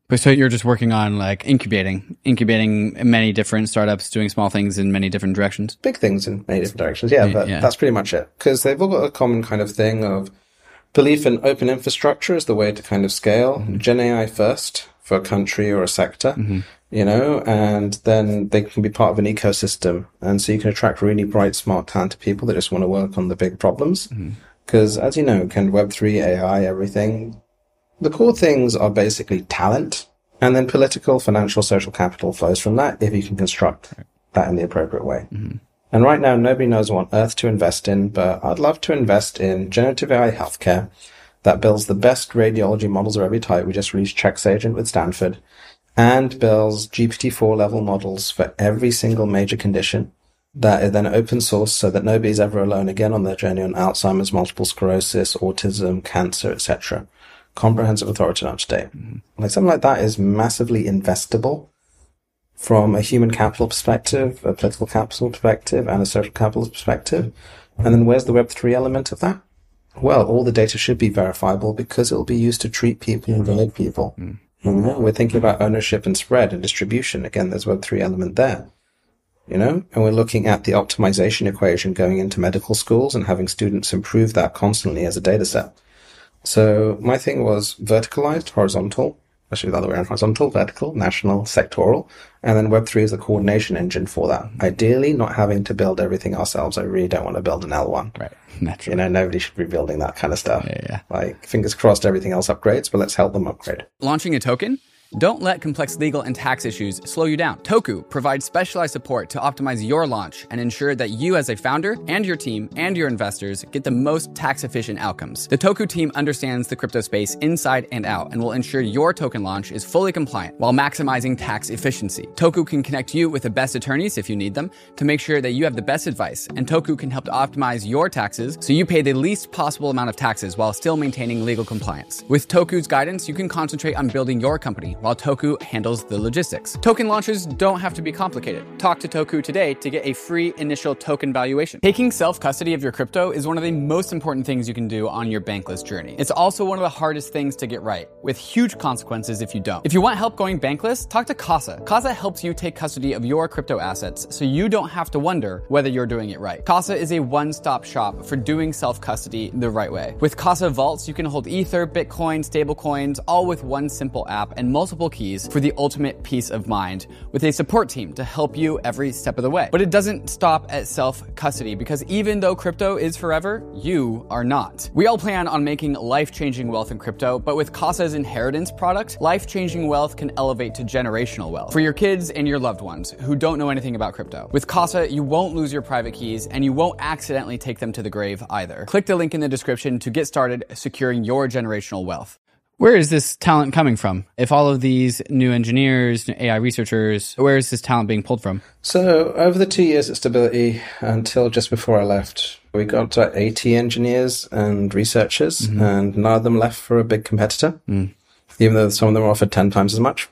But so you're just working on like incubating, incubating many different startups, doing small things in many different directions? Big things in many different directions, yeah, but yeah. that's pretty much it. Because they've all got a common kind of thing of belief in open infrastructure as the way to kind of scale. Mm-hmm. Gen A I first for a country or a sector, mm-hmm. you know, and then they can be part of an ecosystem. And so you can attract really bright, smart, talented people that just want to work on the big problems. Because mm-hmm. as you know, kind of Web three, A I, everything, the core things are basically talent, and then political, financial, social capital flows from that if you can construct right. that in the appropriate way. Mm-hmm. And right now, nobody knows what on earth to invest in, but I'd love to invest in generative A I healthcare that builds the best radiology models of every type. We just released CheckSagent with Stanford, and builds G P T four level models for every single major condition that is then open source so that nobody's ever alone again on their journey on Alzheimer's, multiple sclerosis, autism, cancer, et cetera. Comprehensive, authority, and up to date. Mm-hmm. Like something like that is massively investable from a human capital perspective, a political capital perspective, and a social capital perspective. And then where's the Web three element of that? Well, all the data should be verifiable because it'll be used to treat people and guide people. Mm-hmm. You know? We're thinking about ownership and spread and distribution. Again, there's Web three element there. You know, and we're looking at the optimization equation going into medical schools and having students improve that constantly as a data set. So my thing was verticalized, horizontal, actually the other way around, horizontal, vertical, national, sectoral, and then Web three is the coordination engine for that. Ideally, not having to build everything ourselves. I really don't want to build an L one. Right, naturally. You know, nobody should be building that kind of stuff. Yeah, yeah. Like, fingers crossed everything else upgrades, but let's help them upgrade. Launching a token? Don't let complex legal and tax issues slow you down. Toku provides specialized support to optimize your launch and ensure that you as a founder and your team and your investors get the most tax-efficient outcomes. The Toku team understands the crypto space inside and out and will ensure your token launch is fully compliant while maximizing tax efficiency. Toku can connect you with the best attorneys if you need them to make sure that you have the best advice, and Toku can help to optimize your taxes so you pay the least possible amount of taxes while still maintaining legal compliance. With Toku's guidance, you can concentrate on building your company while Toku handles the logistics. Token launches don't have to be complicated. Talk to Toku today to get a free initial token valuation. Taking self-custody of your crypto is one of the most important things you can do on your bankless journey. It's also one of the hardest things to get right, with huge consequences if you don't. If you want help going bankless, talk to Casa. Casa helps you take custody of your crypto assets so you don't have to wonder whether you're doing it right. Casa is a one-stop shop for doing self-custody the right way. With Casa Vaults, you can hold Ether, Bitcoin, stablecoins, all with one simple app and multiple keys for the ultimate peace of mind, with a support team to help you every step of the way. But it doesn't stop at self-custody, because even though crypto is forever, you are not. We all plan on making life-changing wealth in crypto, but with Casa's inheritance product, life-changing wealth can elevate to generational wealth for your kids and your loved ones who don't know anything about crypto. With Casa, you won't lose your private keys and you won't accidentally take them to the grave either. Click the link in the description to get started securing your generational wealth. Where is this talent coming from? If all of these new engineers, new A I researchers, where is this talent being pulled from? So over the two years at Stability, until just before I left, we got to eighty engineers and researchers, mm-hmm. and none of them left for a big competitor, mm. even though some of them were offered ten times as much.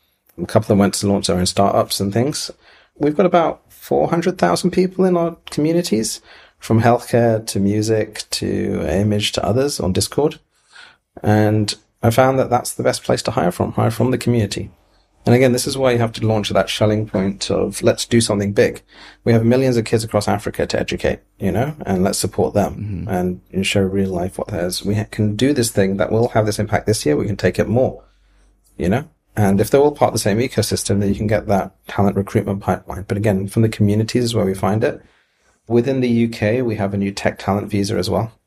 A couple of them went to launch their own startups and things. We've got about four hundred thousand people in our communities, from healthcare to music to image to others on Discord. And I found that that's the best place to hire from, hire from the community. And again, this is why you have to launch at that Schelling point of let's do something big. We have millions of kids across Africa to educate, you know, and let's support them mm-hmm. and show real life what there is. We can do this thing that will have this impact this year. We can take it more, you know, and if they're all part of the same ecosystem, then you can get that talent recruitment pipeline. But again, from the communities is where we find it. Within the U K, we have a new tech talent visa as well.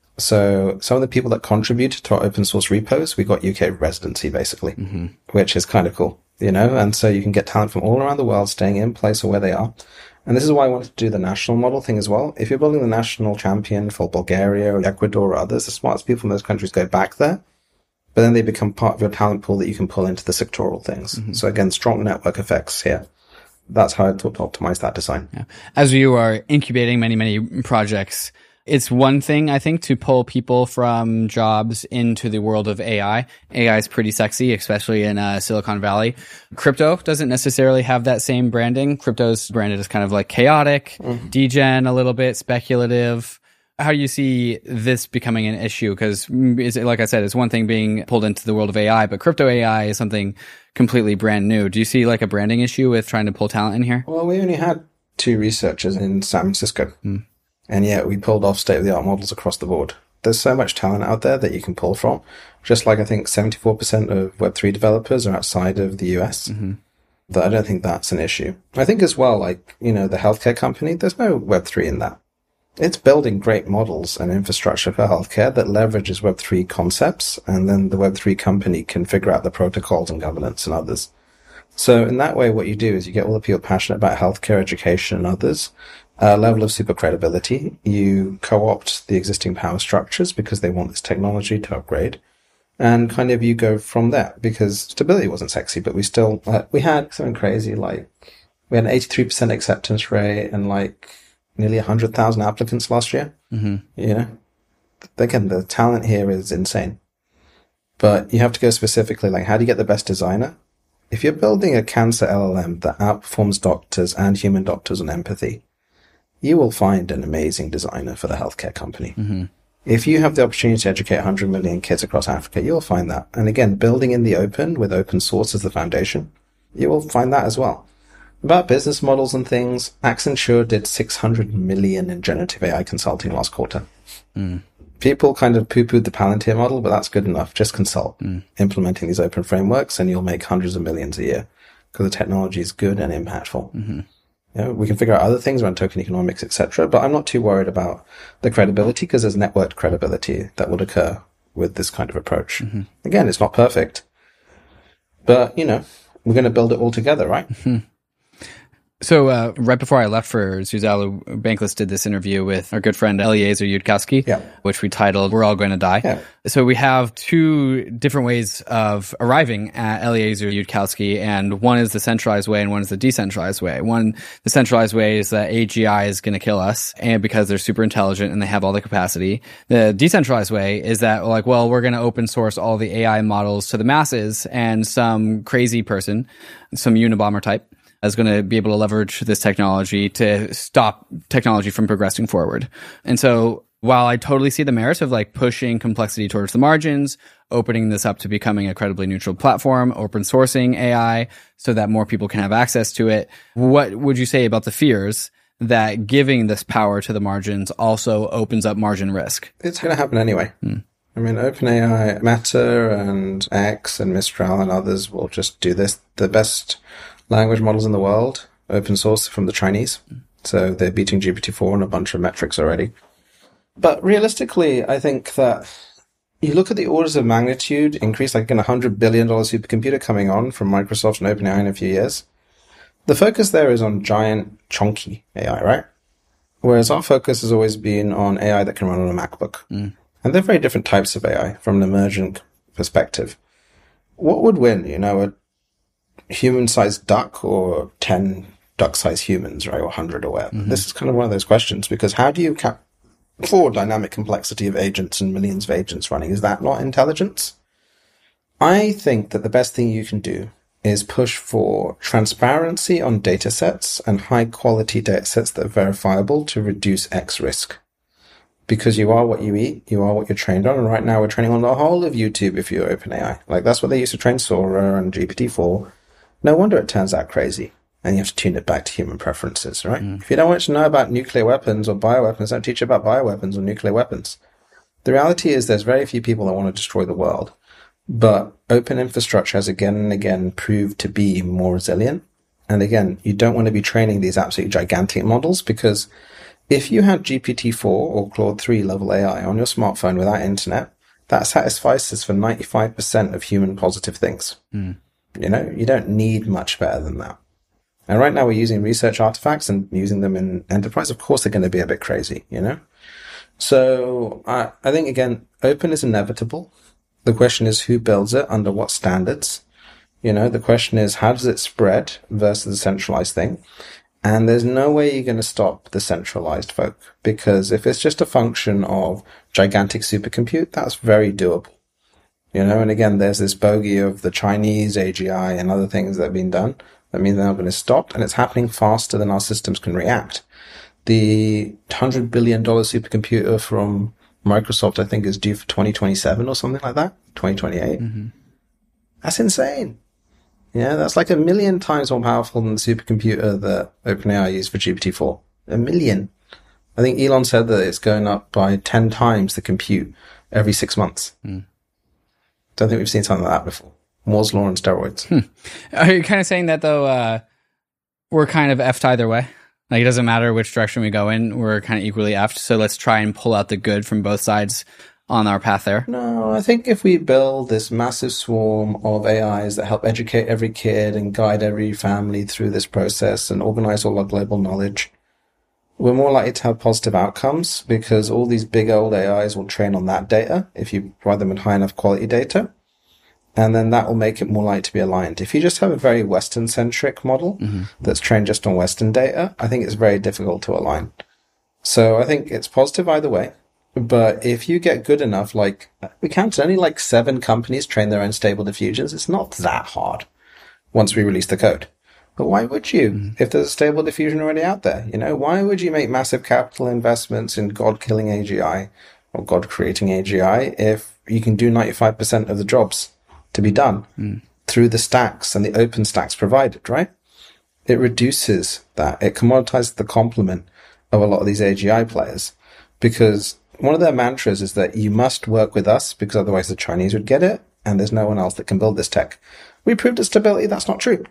So some of the people that contribute to our open source repos, we got U K residency basically, mm-hmm. which is kind of cool, you know, and so you can get talent from all around the world staying in place or where they are. And this is why I wanted to do the national model thing as well. If you're building the national champion for Bulgaria or Ecuador or others, the smartest people from those countries go back there, but then they become part of your talent pool that you can pull into the sectoral things. Mm-hmm. So again, strong network effects here. That's how I thought to optimize that design. Yeah. As you are incubating many, many projects, it's one thing, I think, to pull people from jobs into the world of A I. A I is pretty sexy, especially in uh, Silicon Valley. Crypto doesn't necessarily have that same branding. Crypto's branded as kind of like chaotic, mm-hmm. degen a little bit, speculative. How do you see this becoming an issue? Because, like I said, it's one thing being pulled into the world of A I, but crypto A I is something completely brand new. Do you see like a branding issue with trying to pull talent in here? Well, we only had two researchers in San Francisco, mm. and yet we pulled off state-of-the-art models across the board. There's so much talent out there that you can pull from. Just like I think seventy-four percent of Web three developers are outside of the U S. Mm-hmm. That I don't think that's an issue. I think as well, like, you know, the healthcare company, there's no Web three in that. It's building great models and infrastructure for healthcare that leverages Web three concepts, and then the Web three company can figure out the protocols and governance and others. So in that way, what you do is you get all the people passionate about healthcare, education, and others, a level of super credibility. You co-opt the existing power structures because they want this technology to upgrade. And kind of you go from there, because stability wasn't sexy, but we still, uh, we had something crazy, like we had an eighty-three percent acceptance rate and like nearly one hundred thousand applicants last year. Mm-hmm. You know, again, the talent here is insane. But you have to go specifically, like, how do you get the best designer? If you're building a cancer L L M that outperforms doctors and human doctors on empathy, you will find an amazing designer for the healthcare company. Mm-hmm. If you have the opportunity to educate one hundred million kids across Africa, you'll find that. And again, building in the open with open source as the foundation, you will find that as well. About business models and things, Accenture did six hundred million in generative A I consulting last quarter. Mm. People kind of poo-pooed the Palantir model, but that's good enough. Just consult, mm. implementing these open frameworks, and you'll make hundreds of millions a year because the technology is good and impactful. Mm-hmm. You know, we can figure out other things around token economics, et cetera, but I'm not too worried about the credibility because there's networked credibility that would occur with this kind of approach. Mm-hmm. Again, it's not perfect, but, you know, we're going to build it all together, right? Mm-hmm. So uh, right before I left for Zuzalu, Bankless did this interview with our good friend Eliezer Yudkowsky, yeah. which we titled "We're All Going to Die." Yeah. So we have two different ways of arriving at Eliezer Yudkowsky, and one is the centralized way and one is the decentralized way. One, the centralized way is that A G I is going to kill us, and because they're super intelligent and they have all the capacity. The decentralized way is that, like, well, we're going to open source all the A I models to the masses, and some crazy person, some Unabomber type, is going to be able to leverage this technology to stop technology from progressing forward. And so while I totally see the merits of like pushing complexity towards the margins, opening this up to becoming a credibly neutral platform, open sourcing A I so that more people can have access to it, what would you say about the fears that giving this power to the margins also opens up margin risk? It's going to happen anyway. Hmm. I mean, OpenAI, Meta and X and Mistral and others will just do this. The best language models in the world, open source from the Chinese. So they're beating G P T four on a bunch of metrics already. But realistically, I think that you look at the orders of magnitude increase, like in a one hundred billion dollars supercomputer coming on from Microsoft and OpenAI in a few years. The focus there is on giant, chunky A I, right? Whereas our focus has always been on A I that can run on a MacBook. Mm. And they're very different types of A I from an emergent perspective. What would win, you know, a human-sized duck or ten duck-sized humans, right, or one hundred or whatever? Mm-hmm. This is kind of one of those questions, because how do you cap for dynamic complexity of agents and millions of agents running? Is that not intelligence? I think that the best thing you can do is push for transparency on data sets and high-quality data sets that are verifiable to reduce X risk. Because you are what you eat, you are what you're trained on, and right now we're training on the whole of YouTube if you're OpenAI. Like, that's what they used to train Sora and G P T four. No wonder it turns out crazy, and you have to tune it back to human preferences, right? Mm. If you don't want to know about nuclear weapons or bioweapons, don't teach you about bioweapons or nuclear weapons. The reality is there's very few people that want to destroy the world, but open infrastructure has again and again proved to be more resilient. And again, you don't want to be training these absolutely gigantic models, because if you had G P T four or Claude three level A I on your smartphone without internet, that satisfies us for ninety-five percent of human positive things. Mm. You know, you don't need much better than that. And right now we're using research artifacts and using them in enterprise. Of course, they're going to be a bit crazy, you know? So I, I think, again, open is inevitable. The question is who builds it, under what standards? You know, the question is how does it spread versus a centralized thing? And there's no way you're going to stop the centralized folk, because if it's just a function of gigantic supercompute, that's very doable. You know, and again, there's this bogey of the Chinese A G I and other things that have been done. That means they're not going to stop, and it's happening faster than our systems can react. The one hundred billion dollars supercomputer from Microsoft, I think, is due for twenty twenty-seven or something like that, twenty twenty-eight. Mm-hmm. That's insane. Yeah, that's like a million times more powerful than the supercomputer that OpenAI used for G P T four. A million. I think Elon said that it's going up by ten times the compute every six months. Mm. Don't think we've seen something like that before. Moore's law on steroids. Hmm. Are you kind of saying that, though, uh, we're kind of effed either way? Like, it doesn't matter which direction we go in, we're kind of equally effed, so let's try and pull out the good from both sides on our path there? No, I think if we build this massive swarm of A Is that help educate every kid and guide every family through this process and organize all our global knowledge, we're more likely to have positive outcomes because all these big old A Is will train on that data if you provide them with high enough quality data. And then that will make it more likely to be aligned. If you just have a very Western-centric model mm-hmm. that's trained just on Western data, I think it's very difficult to align. So I think it's positive either way. But if you get good enough, like we counted only like seven companies train their own stable diffusions. It's not that hard once we release the code. But why would you mm-hmm. if there's a stable diffusion already out there? You know, why would you make massive capital investments in God-killing A G I or God-creating A G I if you can do ninety-five percent of the jobs to be done mm. through the stacks and the open stacks provided, right? It reduces that. It commoditizes the complement of a lot of these A G I players because one of their mantras is that you must work with us because otherwise the Chinese would get it and there's no one else that can build this tech. We proved at Stability that's not true.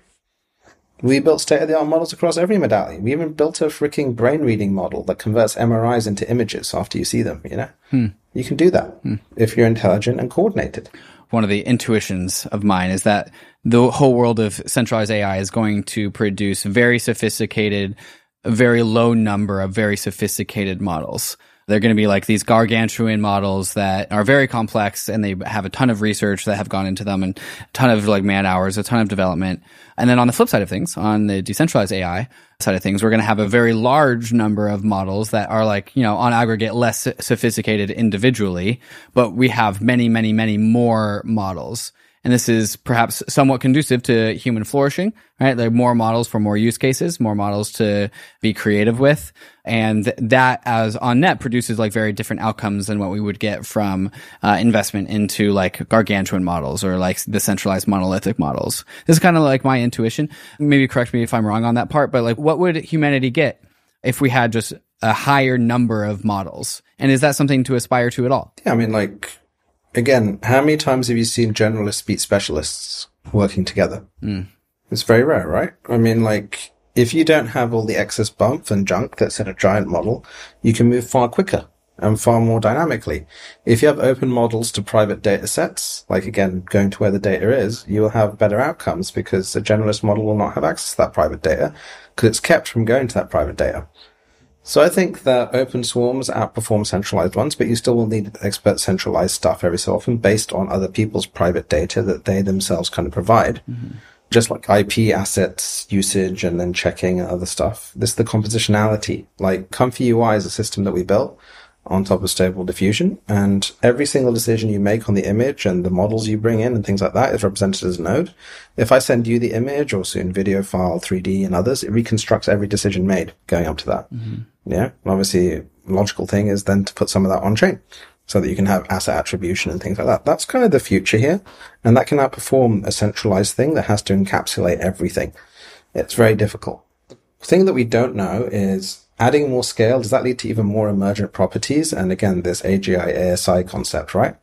We built state-of-the-art models across every modality. We even built a freaking brain reading model that converts M R Is into images after you see them, you know? Hmm. You can do that hmm. if you're intelligent and coordinated. One of the intuitions of mine is that the whole world of centralized A I is going to produce very sophisticated, a very low number of very sophisticated models. They're going to be like these gargantuan models that are very complex and they have a ton of research that have gone into them and a ton of like man hours, a ton of development. And then on the flip side of things, on the decentralized A I side of things, we're going to have a very large number of models that are like, you know, on aggregate less sophisticated individually, but we have many, many, many more models. And this is perhaps somewhat conducive to human flourishing, right? There are more models for more use cases, more models to be creative with. And that as on net produces like very different outcomes than what we would get from uh, investment into like gargantuan models or like the centralized monolithic models. This is kind of like my intuition. Maybe correct me if I'm wrong on that part, but like what would humanity get if we had just a higher number of models? And is that something to aspire to at all? Yeah, I mean, like, again, how many times have you seen generalists beat specialists working together? Mm. It's very rare, right? I mean, like, if you don't have all the excess bump and junk that's in a giant model, you can move far quicker and far more dynamically. If you have open models to private data sets, like, again, going to where the data is, you will have better outcomes because a generalist model will not have access to that private data because it's kept from going to that private data. So I think that open swarms outperform centralized ones, but you still will need expert centralized stuff every so often based on other people's private data that they themselves kind of provide. Mm-hmm. Just like I P assets, usage, and then checking and other stuff. This is the compositionality. Like Comfy U I is a system that we built on top of Stable Diffusion, and every single decision you make on the image and the models you bring in and things like that is represented as a node. If I send you the image or soon video file, three D and others, it reconstructs every decision made going up to that. Mm-hmm. Yeah. And obviously, logical thing is then to put some of that on chain so that you can have asset attribution and things like that. That's kind of the future here. And that can outperform a centralized thing that has to encapsulate everything. It's very difficult. The thing that we don't know is adding more scale, does that lead to even more emergent properties? And again, this A G I A S I concept, right?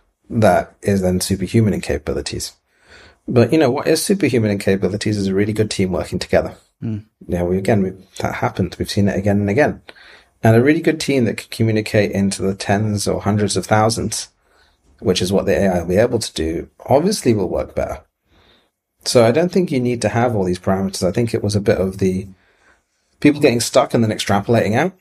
That is then superhuman in capabilities. But, you know, what is superhuman in capabilities is a really good team working together. Mm. Yeah, we, again, we, that happened. We've seen it again and again. And a really good team that can communicate into the tens or hundreds of thousands, which is what the A I will be able to do, obviously will work better. So I don't think you need to have all these parameters. I think it was a bit of the people getting stuck and then extrapolating out.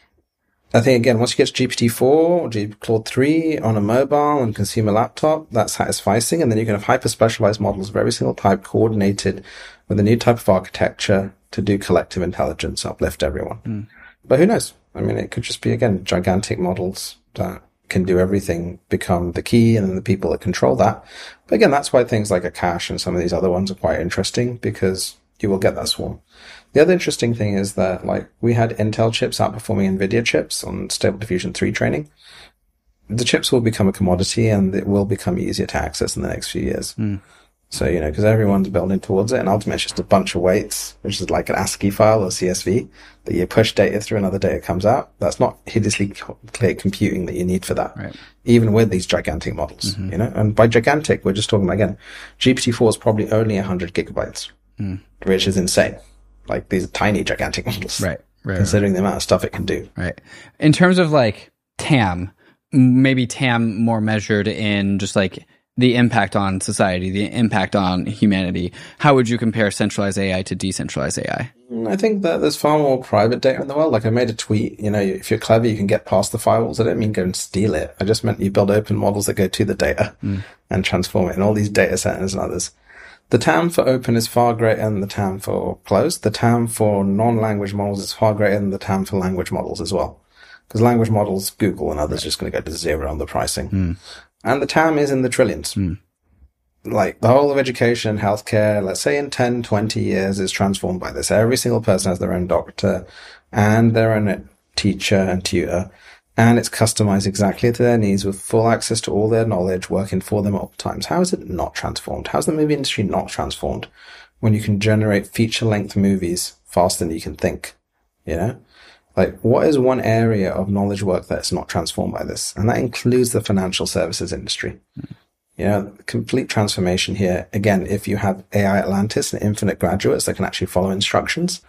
I think, again, once you get to G P T four or Claude three on a mobile and consumer laptop, that's satisficing. And then you can have hyper-specialized models of every single type coordinated with a new type of architecture to do collective intelligence, uplift everyone. Mm. But who knows? I mean, it could just be, again, gigantic models that can do everything become the key and then the people that control that. But again, that's why things like Akash and some of these other ones are quite interesting because you will get that swarm. The other interesting thing is that, like, we had Intel chips outperforming NVIDIA chips on Stable Diffusion three training. The chips will become a commodity and it will become easier to access in the next few years. Mm. So, you know, because everyone's building towards it, and ultimately it's just a bunch of weights, which is like an ASCII file or C S V that you push data through, another data comes out. That's not hideously clear computing that you need for that, right. Even with these gigantic models, mm-hmm. you know. And by gigantic, we're just talking about, again, G P T four is probably only one hundred gigabytes, mm. which is insane. Like, these are tiny, gigantic models, right? Right. Considering right. the amount of stuff it can do, right? In terms of like T A M, maybe T A M more measured in just like the impact on society, the impact on humanity. How would you compare centralized A I to decentralized A I? I think that there's far more private data in the world. Like, I made a tweet, you know, if you're clever, you can get past the firewalls. I don't mean go and steal it. I just meant you build open models that go to the data mm. and transform it in all these data centers and others. The T A M for open is far greater than the T A M for closed. The T A M for non-language models is far greater than the T A M for language models as well. Because language models, Google and others, right. just going to go to zero on the pricing. Mm. And the T A M is in the trillions. Mm. Like, the whole of education, healthcare, let's say in ten, twenty years is transformed by this. Every single person has their own doctor and their own teacher and tutor. And it's customized exactly to their needs with full access to all their knowledge working for them at all times. How is it not transformed? How's the movie industry not transformed when you can generate feature-length movies faster than you can think? You know? Like, what is one area of knowledge work that's not transformed by this? And that includes the financial services industry. Mm. You know, complete transformation here. Again, if you have A I Atlantis and infinite graduates that can actually follow instructions,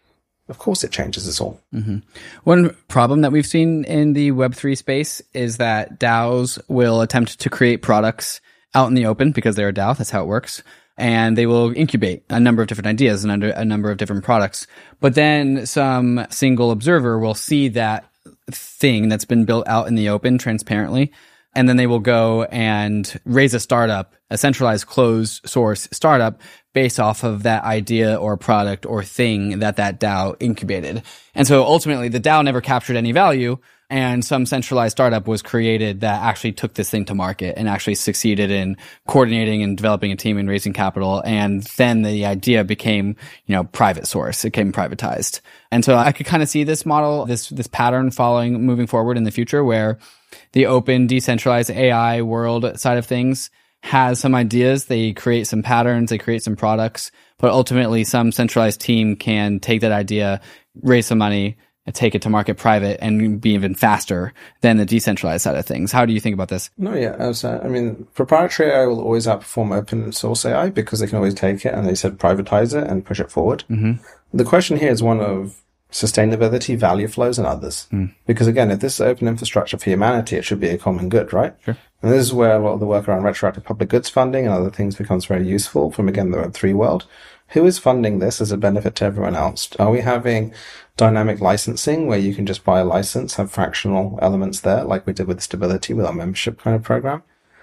of course it changes us all. Mm-hmm. One problem that we've seen in the Web three space is that DAOs will attempt to create products out in the open because they're a DAO. That's how it works. And they will incubate a number of different ideas and under a number of different products. But then some single observer will see that thing that's been built out in the open transparently. And then they will go and raise a startup, a centralized closed source startup based off of that idea or product or thing that that DAO incubated. And so ultimately the DAO never captured any value, and some centralized startup was created that actually took this thing to market and actually succeeded in coordinating and developing a team and raising capital. And then the idea became, you know, private source. It became privatized. And so I could kind of see this model, this, this pattern following, moving forward in the future, where the open, decentralized A I world side of things has some ideas. They create some patterns, they create some products, but ultimately some centralized team can take that idea, raise some money, take it to market private, and be even faster than the decentralized side of things. How do you think about this? No, yeah. As, uh, I mean, proprietary A I will always outperform open source A I because they can always take it and they said privatize it and push it forward. Mm-hmm. The question here is one of sustainability, value flows, and others. Mm. Because again, if this is open infrastructure for humanity, it should be a common good, right? Sure. And this is where a lot of the work around retroactive public goods funding and other things becomes very useful from, again, the Web three world. Who is funding this as a benefit to everyone else? Are we having dynamic licensing where you can just buy a license, have fractional elements there, like we did with stability with our membership kind of program?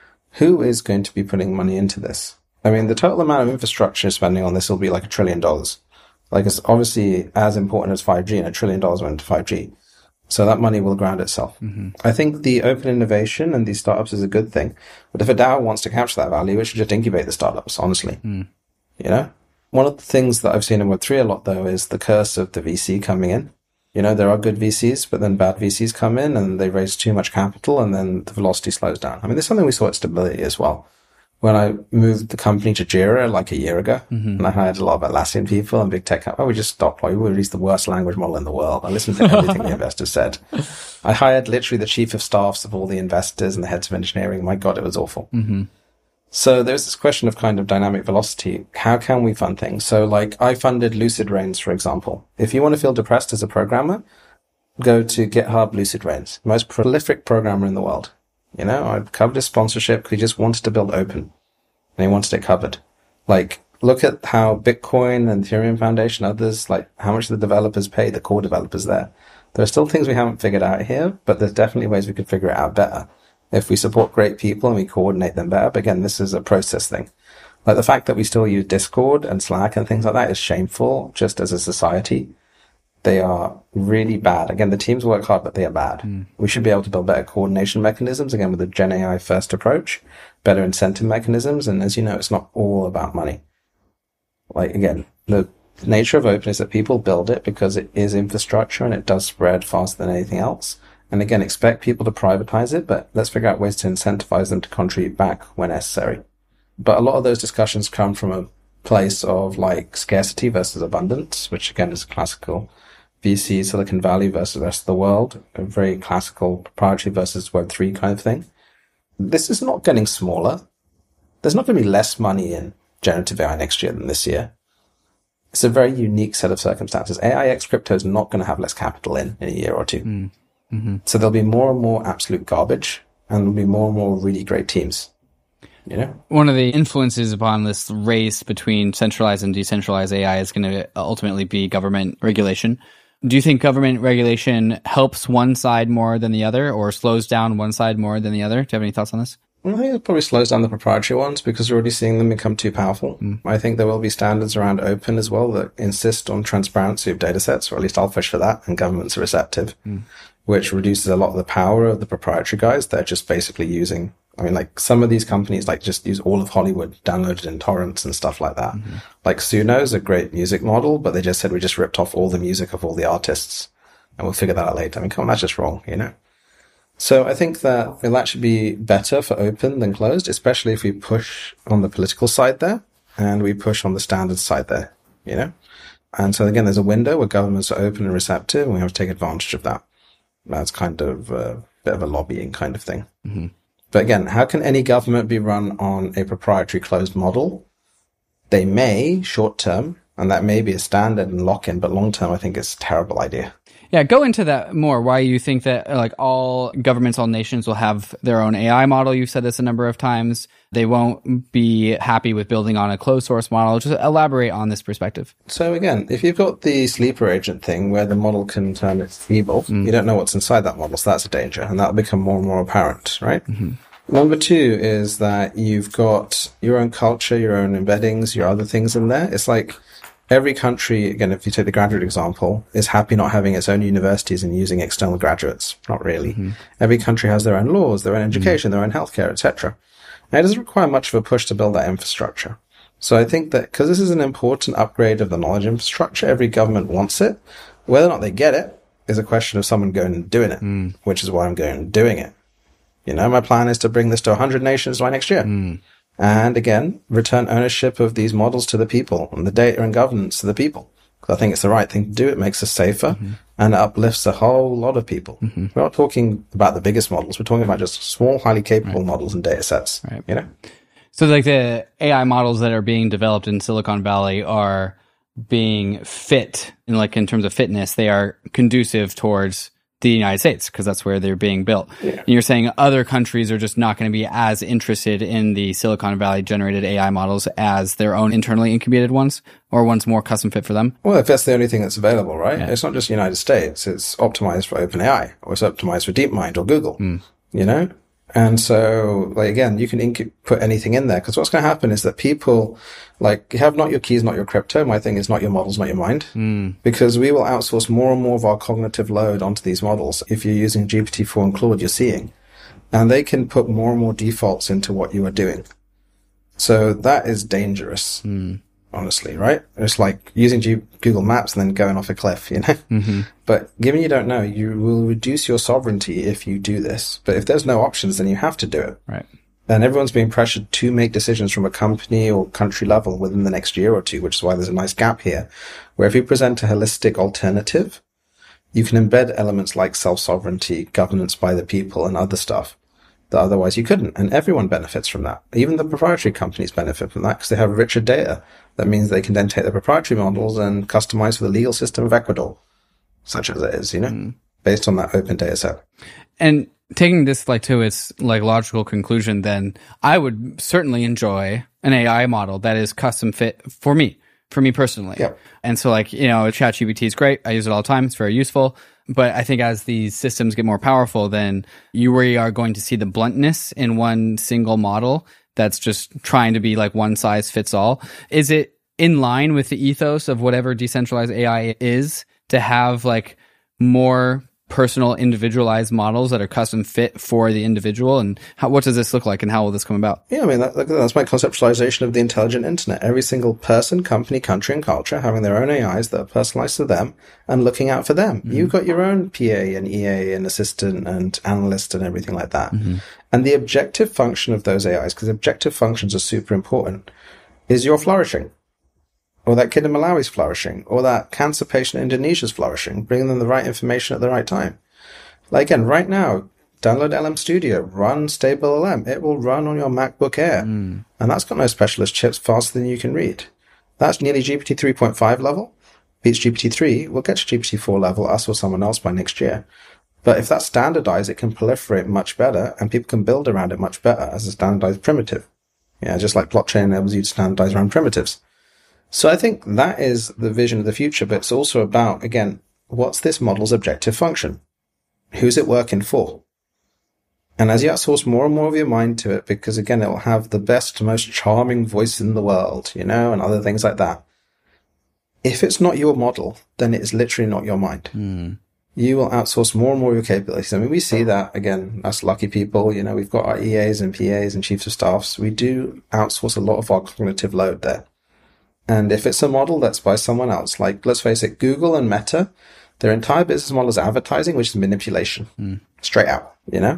Who is going to be putting money into this? I mean, the total amount of infrastructure spending on this will be like a trillion dollars. Like, it's obviously as important as five G, and a trillion dollars went into five G. So that money will ground itself. Mm-hmm. I think the open innovation and these startups is a good thing. But if a DAO wants to capture that value, it should just incubate the startups, honestly. Mm. You know? One of the things that I've seen in Web three a lot, though, is the curse of the V C coming in. You know, there are good V Cs, but then bad V Cs come in and they raise too much capital and then the velocity slows down. I mean, there's something we saw at Stability as well. When I moved the company to Jira like a year ago, mm-hmm. and I hired a lot of Atlassian people and big tech, oh, we just stopped. Like, we released the worst language model in the world. I listened to everything the investors said. I hired literally the chief of staffs of all the investors and the heads of engineering. My God, it was awful. Mm-hmm. So there's this question of kind of dynamic velocity. How can we fund things? So like, I funded Lucid Rains, for example. If you want to feel depressed as a programmer, go to GitHub Lucid Rains, the most prolific programmer in the world. You know, I covered his sponsorship because he just wanted to build open and he wanted it covered. Like, look at how Bitcoin and Ethereum Foundation, others, like how much the developers pay, the core developers there. There are still things we haven't figured out here, but there's definitely ways we could figure it out better if we support great people and we coordinate them better. But again, this is a process thing. Like, the fact that we still use Discord and Slack and things like that is shameful just as a society. They are really bad. Again, the teams work hard, but they are bad. Mm. We should be able to build better coordination mechanisms, again, with a Gen A I first approach, better incentive mechanisms. And as you know, it's not all about money. Like, again, the The nature of open is that people build it because it is infrastructure and it does spread faster than anything else. And again, expect people to privatize it, but let's figure out ways to incentivize them to contribute back when necessary. But a lot of those discussions come from a place of like scarcity versus abundance, which again is classical V C, Silicon Valley versus the rest of the world, a very classical proprietary versus Web three kind of thing. This is not getting smaller. There's not going to be less money in generative A I next year than this year. It's a very unique set of circumstances. A I X crypto is not going to have less capital in in a year or two. Mm. Mm-hmm. So there'll be more and more absolute garbage, and there'll be more and more really great teams. You know? One of the influences upon this race between centralized and decentralized A I is going to ultimately be government regulation. Do you think government regulation helps one side more than the other, or slows down one side more than the other? Do you have any thoughts on this? I think it probably slows down the proprietary ones because we're already seeing them become too powerful. Mm. I think there will be standards around open as well that insist on transparency of data sets, or at least I'll push for that, and governments are receptive, mm. which reduces a lot of the power of the proprietary guys. They're just basically using, I mean, like some of these companies like just use all of Hollywood downloaded in torrents and stuff like that. Mm-hmm. Like Suno is a great music model, but they just said we just ripped off all the music of all the artists and we'll figure that out later. I mean, come on, that's just wrong, you know? So I think that it'll actually be better for open than closed, especially if we push on the political side there and we push on the standards side there, you know? And so again, there's a window where governments are open and receptive and we have to take advantage of that. That's kind of a bit of a lobbying kind of thing. Mm-hmm. But again, how can any government be run on a proprietary closed model? They may short term, and that may be a standard and lock in, but long term, I think it's a terrible idea. Yeah, go into that more. Why you think that like all governments, all nations will have their own A I model. You've said this a number of times. They won't be happy with building on a closed source model. Just elaborate on this perspective. So again, if you've got the sleeper agent thing where the model can turn its evil, mm. you don't know what's inside that model. So that's a danger. And that'll become more and more apparent, right? Mm-hmm. Number two is that you've got your own culture, your own embeddings, your other things in there. It's like every country, again, if you take the graduate example, is happy not having its own universities and using external graduates. Not really. Mm-hmm. Every country has their own laws, their own education, mm-hmm. their own healthcare, et cetera. And it doesn't require much of a push to build that infrastructure. So I think that because this is an important upgrade of the knowledge infrastructure, every government wants it. Whether or not they get it is a question of someone going and doing it, mm. which is why I'm going and doing it. You know, my plan is to bring this to one hundred nations by next year. Mm. And again, return ownership of these models to the people and the data and governance to the people. Because I think it's the right thing to do. It makes us safer mm-hmm. and it uplifts a whole lot of people. Mm-hmm. We're not talking about the biggest models. We're talking about just small, highly capable right. models and data sets, right. you know? So like the A I models that are being developed in Silicon Valley are being fit, in like in terms of fitness, they are conducive towards the United States because that's where they're being built. Yeah. And you're saying other countries are just not going to be as interested in the Silicon Valley generated A I models as their own internally incubated ones, or ones more custom fit for them? Well, if that's the only thing that's available, right? Yeah. It's not just the United States. It's optimized for OpenAI, or it's optimized for DeepMind or Google, mm. you know? And so, like, again, you can inc- put anything in there because what's going to happen is that people, like, you have not your keys, not your crypto. My thing is not your models, not your mind. Mm. Because we will outsource more and more of our cognitive load onto these models. If you're using G P T four and Claude, you're seeing. And they can put more and more defaults into what you are doing. So that is dangerous, mm. honestly, right? It's like using G- Google Maps and then going off a cliff, you know? Mm-hmm. But given you don't know, you will reduce your sovereignty if you do this. But if there's no options, then you have to do it. Right. And everyone's being pressured to make decisions from a company or country level within the next year or two, which is why there's a nice gap here, where if you present a holistic alternative, you can embed elements like self-sovereignty, governance by the people, and other stuff that otherwise you couldn't. And everyone benefits from that. Even the proprietary companies benefit from that because they have richer data. That means they can then take the proprietary models and customize for the legal system of Ecuador, such as it is, you know, mm. based on that open data set. And taking this like to its like logical conclusion, then I would certainly enjoy an A I model that is custom fit for me, for me personally. Yep. And so like, you know, ChatGPT is great. I use it all the time. It's very useful. But I think as these systems get more powerful, then you really are going to see the bluntness in one single model that's just trying to be like one size fits all. Is it in line with the ethos of whatever decentralized A I is to have like more personal, individualized models that are custom fit for the individual? And how, what does this look like, and how will this come about? Yeah, I mean, that, that's my conceptualization of the intelligent internet. Every single person, company, country, and culture having their own A Is that are personalized to them and looking out for them. Mm-hmm. You've got your own P A and E A and assistant and analyst and everything like that. Mm-hmm. And the objective function of those A Is, because objective functions are super important, is you're flourishing. Or that kid in Malawi's flourishing, or that cancer patient in Indonesia's flourishing, bringing them the right information at the right time. Like, again, right now, download L M Studio, run Stable L M. It will run on your MacBook Air. Mm. And that's got no specialist chips, faster than you can read. That's nearly G P T three point five level. Beats G P T three. We'll get to G P T four level, us or someone else, by next year. But if that's standardized, it can proliferate much better, and people can build around it much better as a standardized primitive. Yeah, just like blockchain enables you to standardize around primitives. So I think that is the vision of the future, but it's also about, again, what's this model's objective function? Who's it working for? And as you outsource more and more of your mind to it, because again, it will have the best, most charming voice in the world, you know, and other things like that. If it's not your model, then it is literally not your mind. Mm. You will outsource more and more of your capabilities. I mean, we see that, again, us lucky people, you know, we've got our E As and P As and chiefs of staffs. We do outsource a lot of our cognitive load there. And if it's a model that's by someone else, like, let's face it, Google and Meta, their entire business model is advertising, which is manipulation. Mm. Straight out, you know?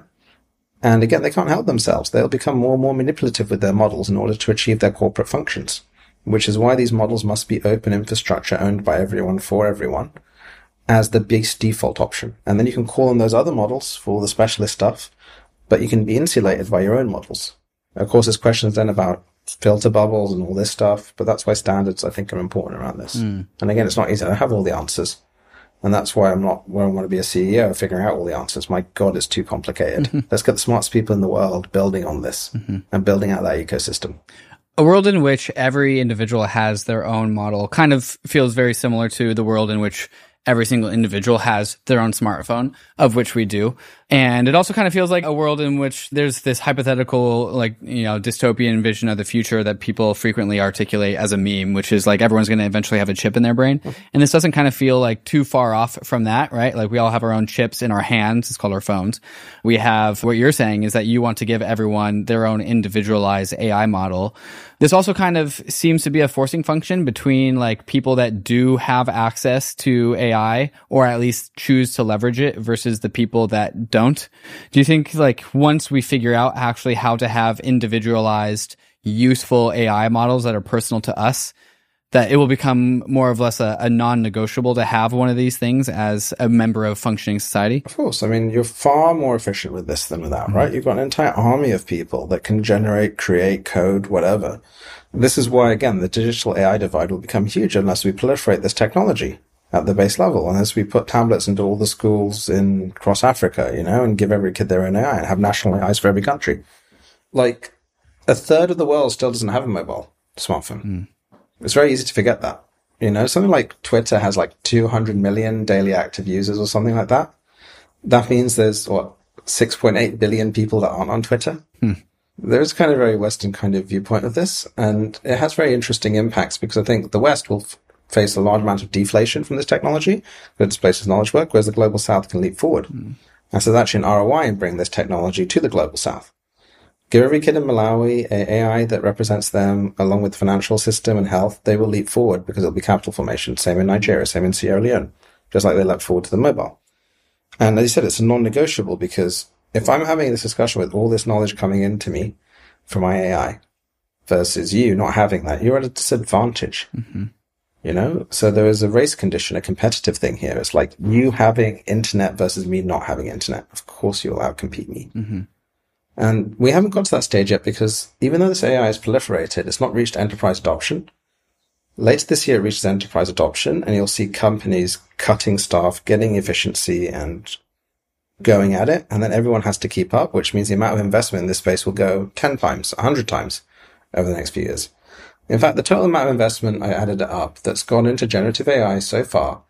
And again, they can't help themselves. They'll become more and more manipulative with their models in order to achieve their corporate functions, which is why these models must be open infrastructure owned by everyone for everyone as the base default option. And then you can call on those other models for the specialist stuff, but you can be insulated by your own models. Of course, there's questions then about filter bubbles and all this stuff, but that's why standards, I think, are important around this. Mm. And again, it's not easy. I don't have all the answers. And that's why I'm not where I want to be a C E O, figuring out all the answers. My God, it's too complicated. Mm-hmm. Let's get the smartest people in the world building on this mm-hmm. and building out that ecosystem. A world in which every individual has their own model kind of feels very similar to the world in which every single individual has their own smartphone, of which we do. And it also kind of feels like a world in which there's this hypothetical, like, you know, dystopian vision of the future that people frequently articulate as a meme, which is like everyone's going to eventually have a chip in their brain. And this doesn't kind of feel like too far off from that, right? Like we all have our own chips in our hands. It's called our phones. We have, what you're saying is that you want to give everyone their own individualized A I model. This also kind of seems to be a forcing function between like people that do have access to A I or at least choose to leverage it versus the people that don't. Do you think like once we figure out actually how to have individualized, useful A I models that are personal to us, that it will become more or less a, a non-negotiable to have one of these things as a member of functioning society? Of course. I mean, you're far more efficient with this than without, mm-hmm. right? You've got an entire army of people that can generate, create, code, whatever. This is why, again, the digital A I divide will become huge unless we proliferate this technology at the base level. Unless we put tablets into all the schools in across Africa, you know, and give every kid their own A I and have national A Is for every country. Like, a third of the world still doesn't have a mobile smartphone. Mm. It's very easy to forget that. You know, something like Twitter has like two hundred million daily active users or something like that. That means there's, what, six point eight billion people that aren't on Twitter. Hmm. There's kind of a very Western kind of viewpoint of this. And it has very interesting impacts because I think the West will f- face a large amount of deflation from this technology, but it displaces knowledge work, whereas the Global South can leap forward. Hmm. And so there's actually an R O I in bringing this technology to the Global South. Give every kid in Malawi a AI that represents them along with the financial system and health. They will leap forward because it'll be capital formation. Same in Nigeria, same in Sierra Leone, just like they leapt forward to the mobile. And as you said, it's a non-negotiable because if I'm having this discussion with all this knowledge coming into me from my A I versus you not having that, you're at a disadvantage. Mm-hmm. You know, so there is a race condition, a competitive thing here. It's like you having internet versus me not having internet. Of course, you'll outcompete me. Mm-hmm. And we haven't got to that stage yet because even though this A I is proliferated, it's not reached enterprise adoption. Later this year, it reaches enterprise adoption, and you'll see companies cutting staff, getting efficiency, and going at it. And then everyone has to keep up, which means the amount of investment in this space will go ten times, one hundred times over the next few years. In fact, the total amount of investment, I added it up, that's gone into generative A I so far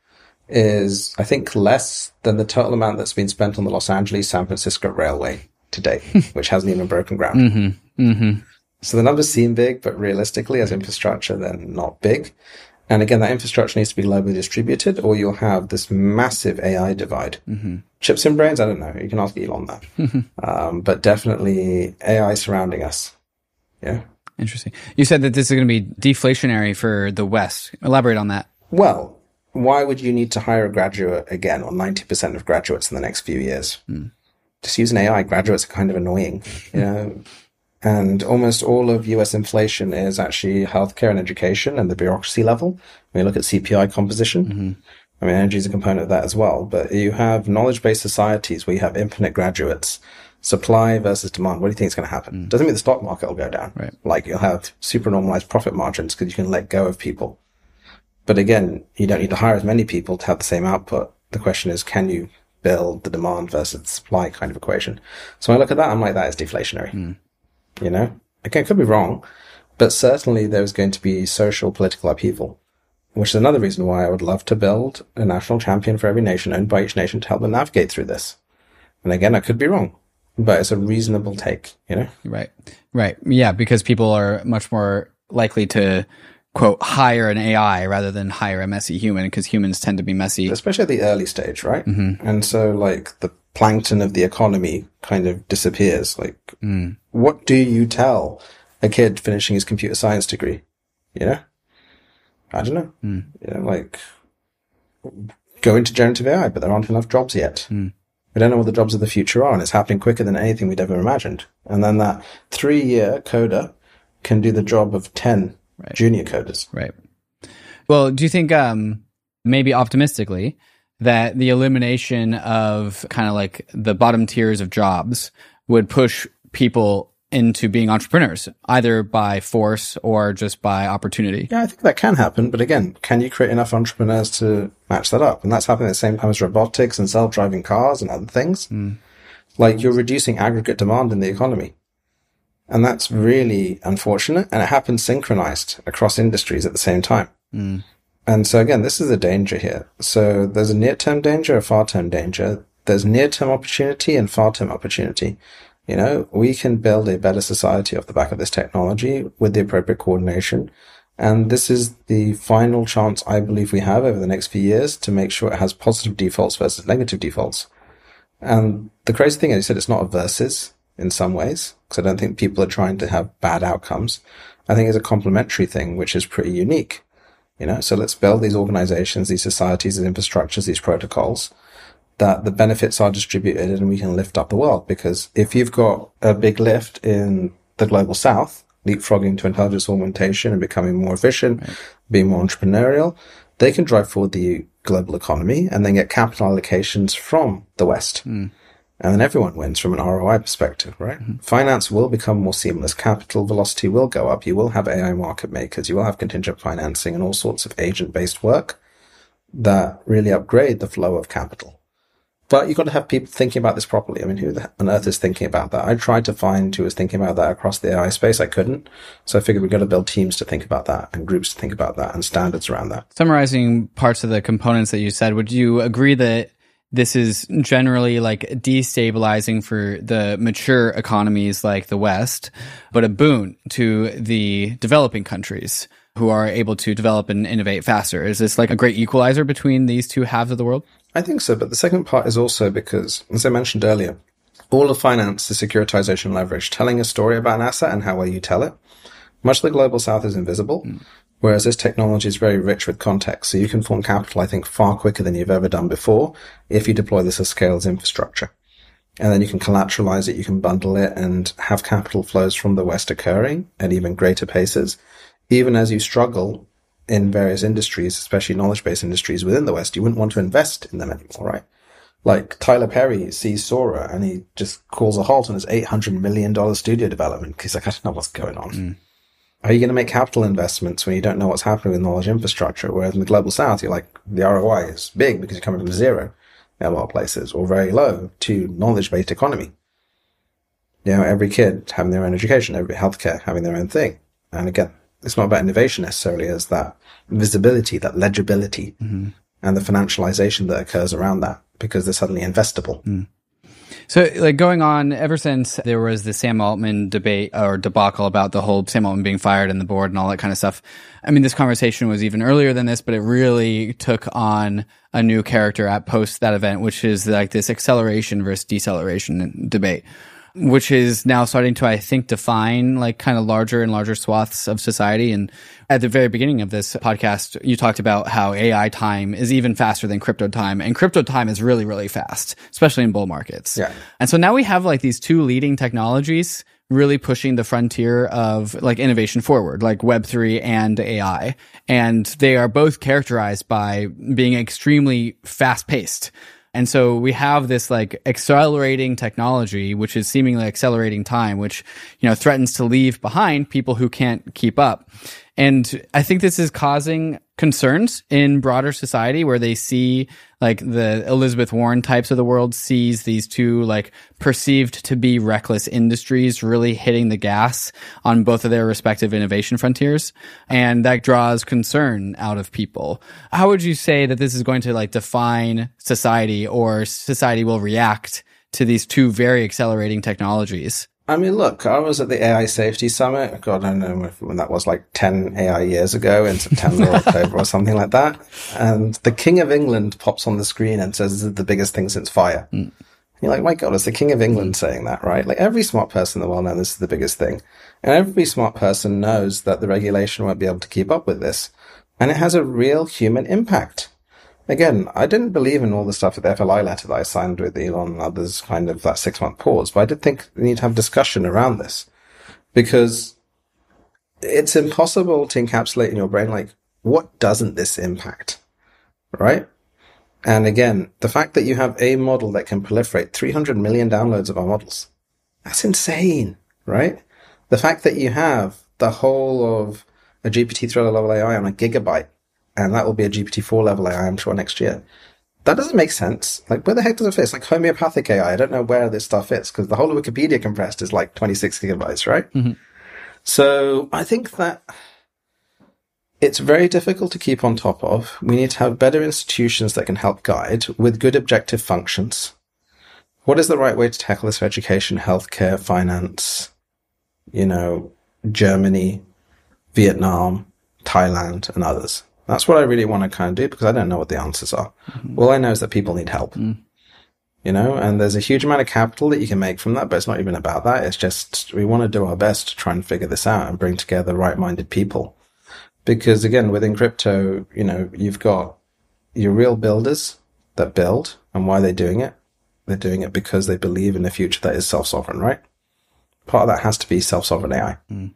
is, I think, less than the total amount that's been spent on the Los Angeles-San Francisco Railway today, which hasn't even broken ground. Mm-hmm. Mm-hmm. So the numbers seem big, but realistically, as infrastructure, they're not big. And again, that infrastructure needs to be globally distributed, or you'll have this massive A I divide. Mm-hmm. Chips in brains? I don't know. You can ask Elon that. um, but definitely A I surrounding us. Yeah. Interesting. You said that this is going to be deflationary for the West. Elaborate on that. Well, why would you need to hire a graduate again, or ninety percent of graduates in the next few years? Mm. Just using A I, graduates are kind of annoying, you know. And almost all of U S inflation is actually healthcare and education and the bureaucracy level. When you look at C P I composition, mm-hmm. I mean, energy is a component of that as well. But you have knowledge-based societies where you have infinite graduates. Supply versus demand. What do you think is going to happen? Mm. Doesn't mean the stock market will go down. Right. Like you'll have super normalized profit margins because you can let go of people. But again, you don't need to hire as many people to have the same output. The question is, can you build the demand versus the supply kind of equation? So when I look at that, I'm like, that is deflationary. Mm. You know, again, it could be wrong, but certainly there's going to be social political upheaval, which is another reason why I would love to build a national champion for every nation owned by each nation to help them navigate through this. And again, I could be wrong, but it's a reasonable take, you know? Right. Right. Yeah. Because people are much more likely to, quote, hire an A I rather than hire a messy human, because humans tend to be messy. Especially at the early stage, right? Mm-hmm. And so like the plankton of the economy kind of disappears. Like, mm. what do you tell a kid finishing his computer science degree? You know? I don't know. Mm. You know, like, go into generative A I, but there aren't enough jobs yet. Mm. We don't know what the jobs of the future are, and it's happening quicker than anything we'd ever imagined. And then that three-year coder can do the job of ten right. junior coders. Right. Well, do you think, um, maybe optimistically, that the elimination of kind of like the bottom tiers of jobs would push people into being entrepreneurs, either by force or just by opportunity? Yeah, I think that can happen. But again, can you create enough entrepreneurs to match that up? And that's happening at the same time as robotics and self-driving cars and other things. Mm. Like, you're reducing aggregate demand in the economy. And that's really unfortunate. And it happens synchronized across industries at the same time. Mm. And so again, this is a danger here. So there's a near-term danger, a far-term danger. There's near-term opportunity and far-term opportunity. You know, we can build a better society off the back of this technology with the appropriate coordination. And this is the final chance I believe we have over the next few years to make sure it has positive defaults versus negative defaults. And the crazy thing is, you said it's not a versus in some ways, because I don't think people are trying to have bad outcomes. I think it's a complementary thing, which is pretty unique. You know, so let's build these organizations, these societies, these infrastructures, these protocols, that the benefits are distributed and we can lift up the world. Because if you've got a big lift in the global south, leapfrogging to intelligence augmentation and becoming more efficient, right. being more entrepreneurial, they can drive forward the global economy and then get capital allocations from the West. Mm. And then everyone wins from an R O I perspective, right? Mm-hmm. Finance will become more seamless. Capital velocity will go up. You will have A I market makers. You will have contingent financing and all sorts of agent-based work that really upgrade the flow of capital. But you've got to have people thinking about this properly. I mean, who on earth is thinking about that? I tried to find who was thinking about that across the A I space. I couldn't. So I figured we've got to build teams to think about that and groups to think about that and standards around that. Summarizing parts of the components that you said, would you agree that this is generally like destabilizing for the mature economies like the West, but a boon to the developing countries who are able to develop and innovate faster? Is this like a great equalizer between these two halves of the world? I think so. But the second part is also because, as I mentioned earlier, all of finance is securitization leverage, telling a story about an asset and how well you tell it. Much of the global south is invisible. Mm. Whereas this technology is very rich with context. So you can form capital, I think, far quicker than you've ever done before if you deploy this as scale as infrastructure. And then you can collateralize it, you can bundle it, and have capital flows from the West occurring at even greater paces. Even as you struggle in various industries, especially knowledge-based industries within the West, you wouldn't want to invest in them anymore, right? Like Tyler Perry sees Sora and he just calls a halt on his eight hundred million dollars studio development. He's like, I don't know what's going on. Mm. Are you going to make capital investments when you don't know what's happening with knowledge infrastructure? Whereas in the global south, you're like, the R O I is big because you're coming from zero in a lot of places, or very low to knowledge-based economy. You know, every kid having their own education, every healthcare having their own thing. And again, it's not about innovation necessarily as that visibility, that legibility, mm-hmm. and the financialization that occurs around that because they're suddenly investable. Mm. So, like, going on ever since there was the Sam Altman debate or debacle about the whole Sam Altman being fired and the board and all that kind of stuff. I mean, this conversation was even earlier than this, but it really took on a new character at post that event, which is like this acceleration versus deceleration debate, which is now starting to, I think, define like kind of larger and larger swaths of society. And at the very beginning of this podcast, you talked about how A I time is even faster than crypto time. And crypto time is really, really fast, especially in bull markets. Yeah. And so now we have like these two leading technologies really pushing the frontier of like innovation forward, like Web three and A I. And they are both characterized by being extremely fast paced. And so we have this like accelerating technology, which is seemingly accelerating time, which, you know, threatens to leave behind people who can't keep up. And I think this is causing concerns in broader society where they see like the Elizabeth Warren types of the world sees these two like perceived to be reckless industries really hitting the gas on both of their respective innovation frontiers. And that draws concern out of people. How would you say that this is going to like define society, or society will react to these two very accelerating technologies? I mean, look, I was at the A I Safety Summit. God, I don't know when that was, like ten A I years ago in September or October or something like that. And the King of England pops on the screen and says, this is the biggest thing since fire. Mm. You're like, my God, it's the King of England saying that, right? Like every smart person in the world knows this is the biggest thing. And every smart person knows that the regulation won't be able to keep up with this. And it has a real human impact. Again, I didn't believe in all the stuff with the F L I letter that I signed with Elon and others, kind of that six-month pause, but I did think we need to have discussion around this, because it's impossible to encapsulate in your brain, like, what doesn't this impact, right? And again, the fact that you have a model that can proliferate three hundred million downloads of our models, that's insane, right? The fact that you have the whole of a G P T three level A I on a gigabyte, and that will be a G P T four level A I, I'm sure, next year. That doesn't make sense. Like, where the heck does it fit? It's like homeopathic A I. I don't know where this stuff fits, because the whole of Wikipedia compressed is like twenty-six gigabytes, right? Mm-hmm. So I think that it's very difficult to keep on top of. We need to have better institutions that can help guide with good objective functions. What is the right way to tackle this for education, healthcare, finance, you know, Germany, Vietnam, Thailand, and others? That's what I really want to kind of do, because I don't know what the answers are. Mm-hmm. All I know is that people need help, mm. you know, and there's a huge amount of capital that you can make from that, but it's not even about that. It's just, we want to do our best to try and figure this out and bring together right-minded people. Because again, within crypto, you know, you've got your real builders that build, and why they're doing it. They're doing it because they believe in a future that is self-sovereign, right? Part of that has to be self-sovereign A I. Mm.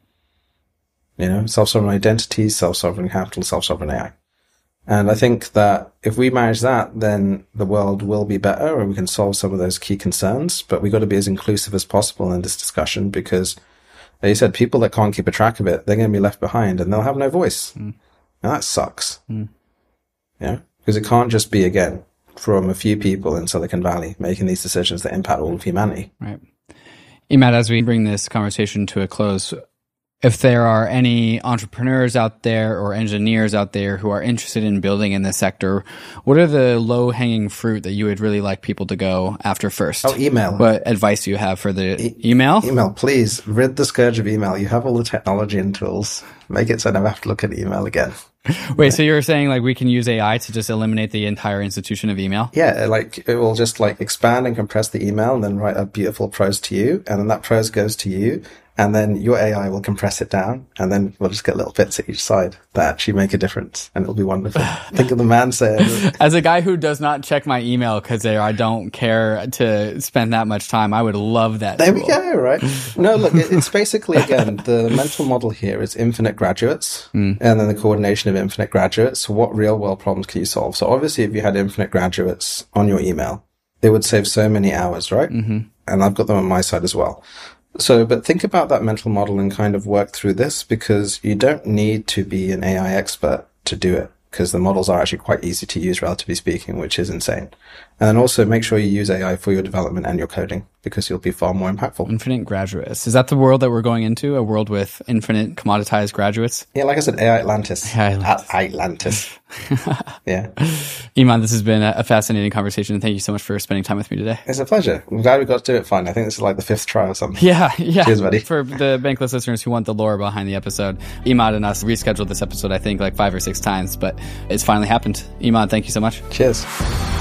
You know, self-sovereign identities, self-sovereign capital, self-sovereign A I. And I think that if we manage that, then the world will be better, and we can solve some of those key concerns. But we've got to be as inclusive as possible in this discussion, because, like you said, people that can't keep a track of it, they're going to be left behind and they'll have no voice. Mm. And that sucks. Mm. Yeah, because it can't just be, again, from a few people in Silicon Valley making these decisions that impact all of humanity. Right. Emad, as we bring this conversation to a close, if there are any entrepreneurs out there or engineers out there who are interested in building in this sector, what are the low-hanging fruit that you would really like people to go after first? Oh, email. What advice do you have for the e- email? Email, please. Rid the scourge of email. You have all the technology and tools. Make it so I never have to look at email again. Wait, right. So you're saying like we can use A I to just eliminate the entire institution of email? Yeah, like it will just like expand and compress the email and then write a beautiful prose to you. And then that prose goes to you. And then your A I will compress it down, and then we'll just get little bits at each side that actually make a difference, and it'll be wonderful. Think of the man saying... As a guy who does not check my email because I don't care to spend that much time, I would love that There tool. we go, right? No, look, it's basically, again, the mental model here is infinite graduates, mm. and then the coordination of infinite graduates. What real-world problems can you solve? So obviously, if you had infinite graduates on your email, they would save so many hours, right? Mm-hmm. And I've got them on my side as well. So, but think about that mental model and kind of work through this, because you don't need to be an A I expert to do it, because the models are actually quite easy to use, relatively speaking, which is insane. And then also make sure you use A I for your development and your coding, because you'll be far more impactful. Infinite graduates. Is that the world that we're going into? A world with infinite commoditized graduates? Yeah, like I said, A I Atlantis. A I Atlantis. A- Atlantis. Yeah. Iman, this has been a fascinating conversation. Thank you so much for spending time with me today. It's a pleasure. I'm glad we got to do it finally. I think this is like the fifth try or something. Yeah, yeah. Cheers, buddy. For the Bankless listeners who want the lore behind the episode, Iman and us rescheduled this episode, I think, like five or six times, but it's finally happened. Iman, thank you so much. Cheers.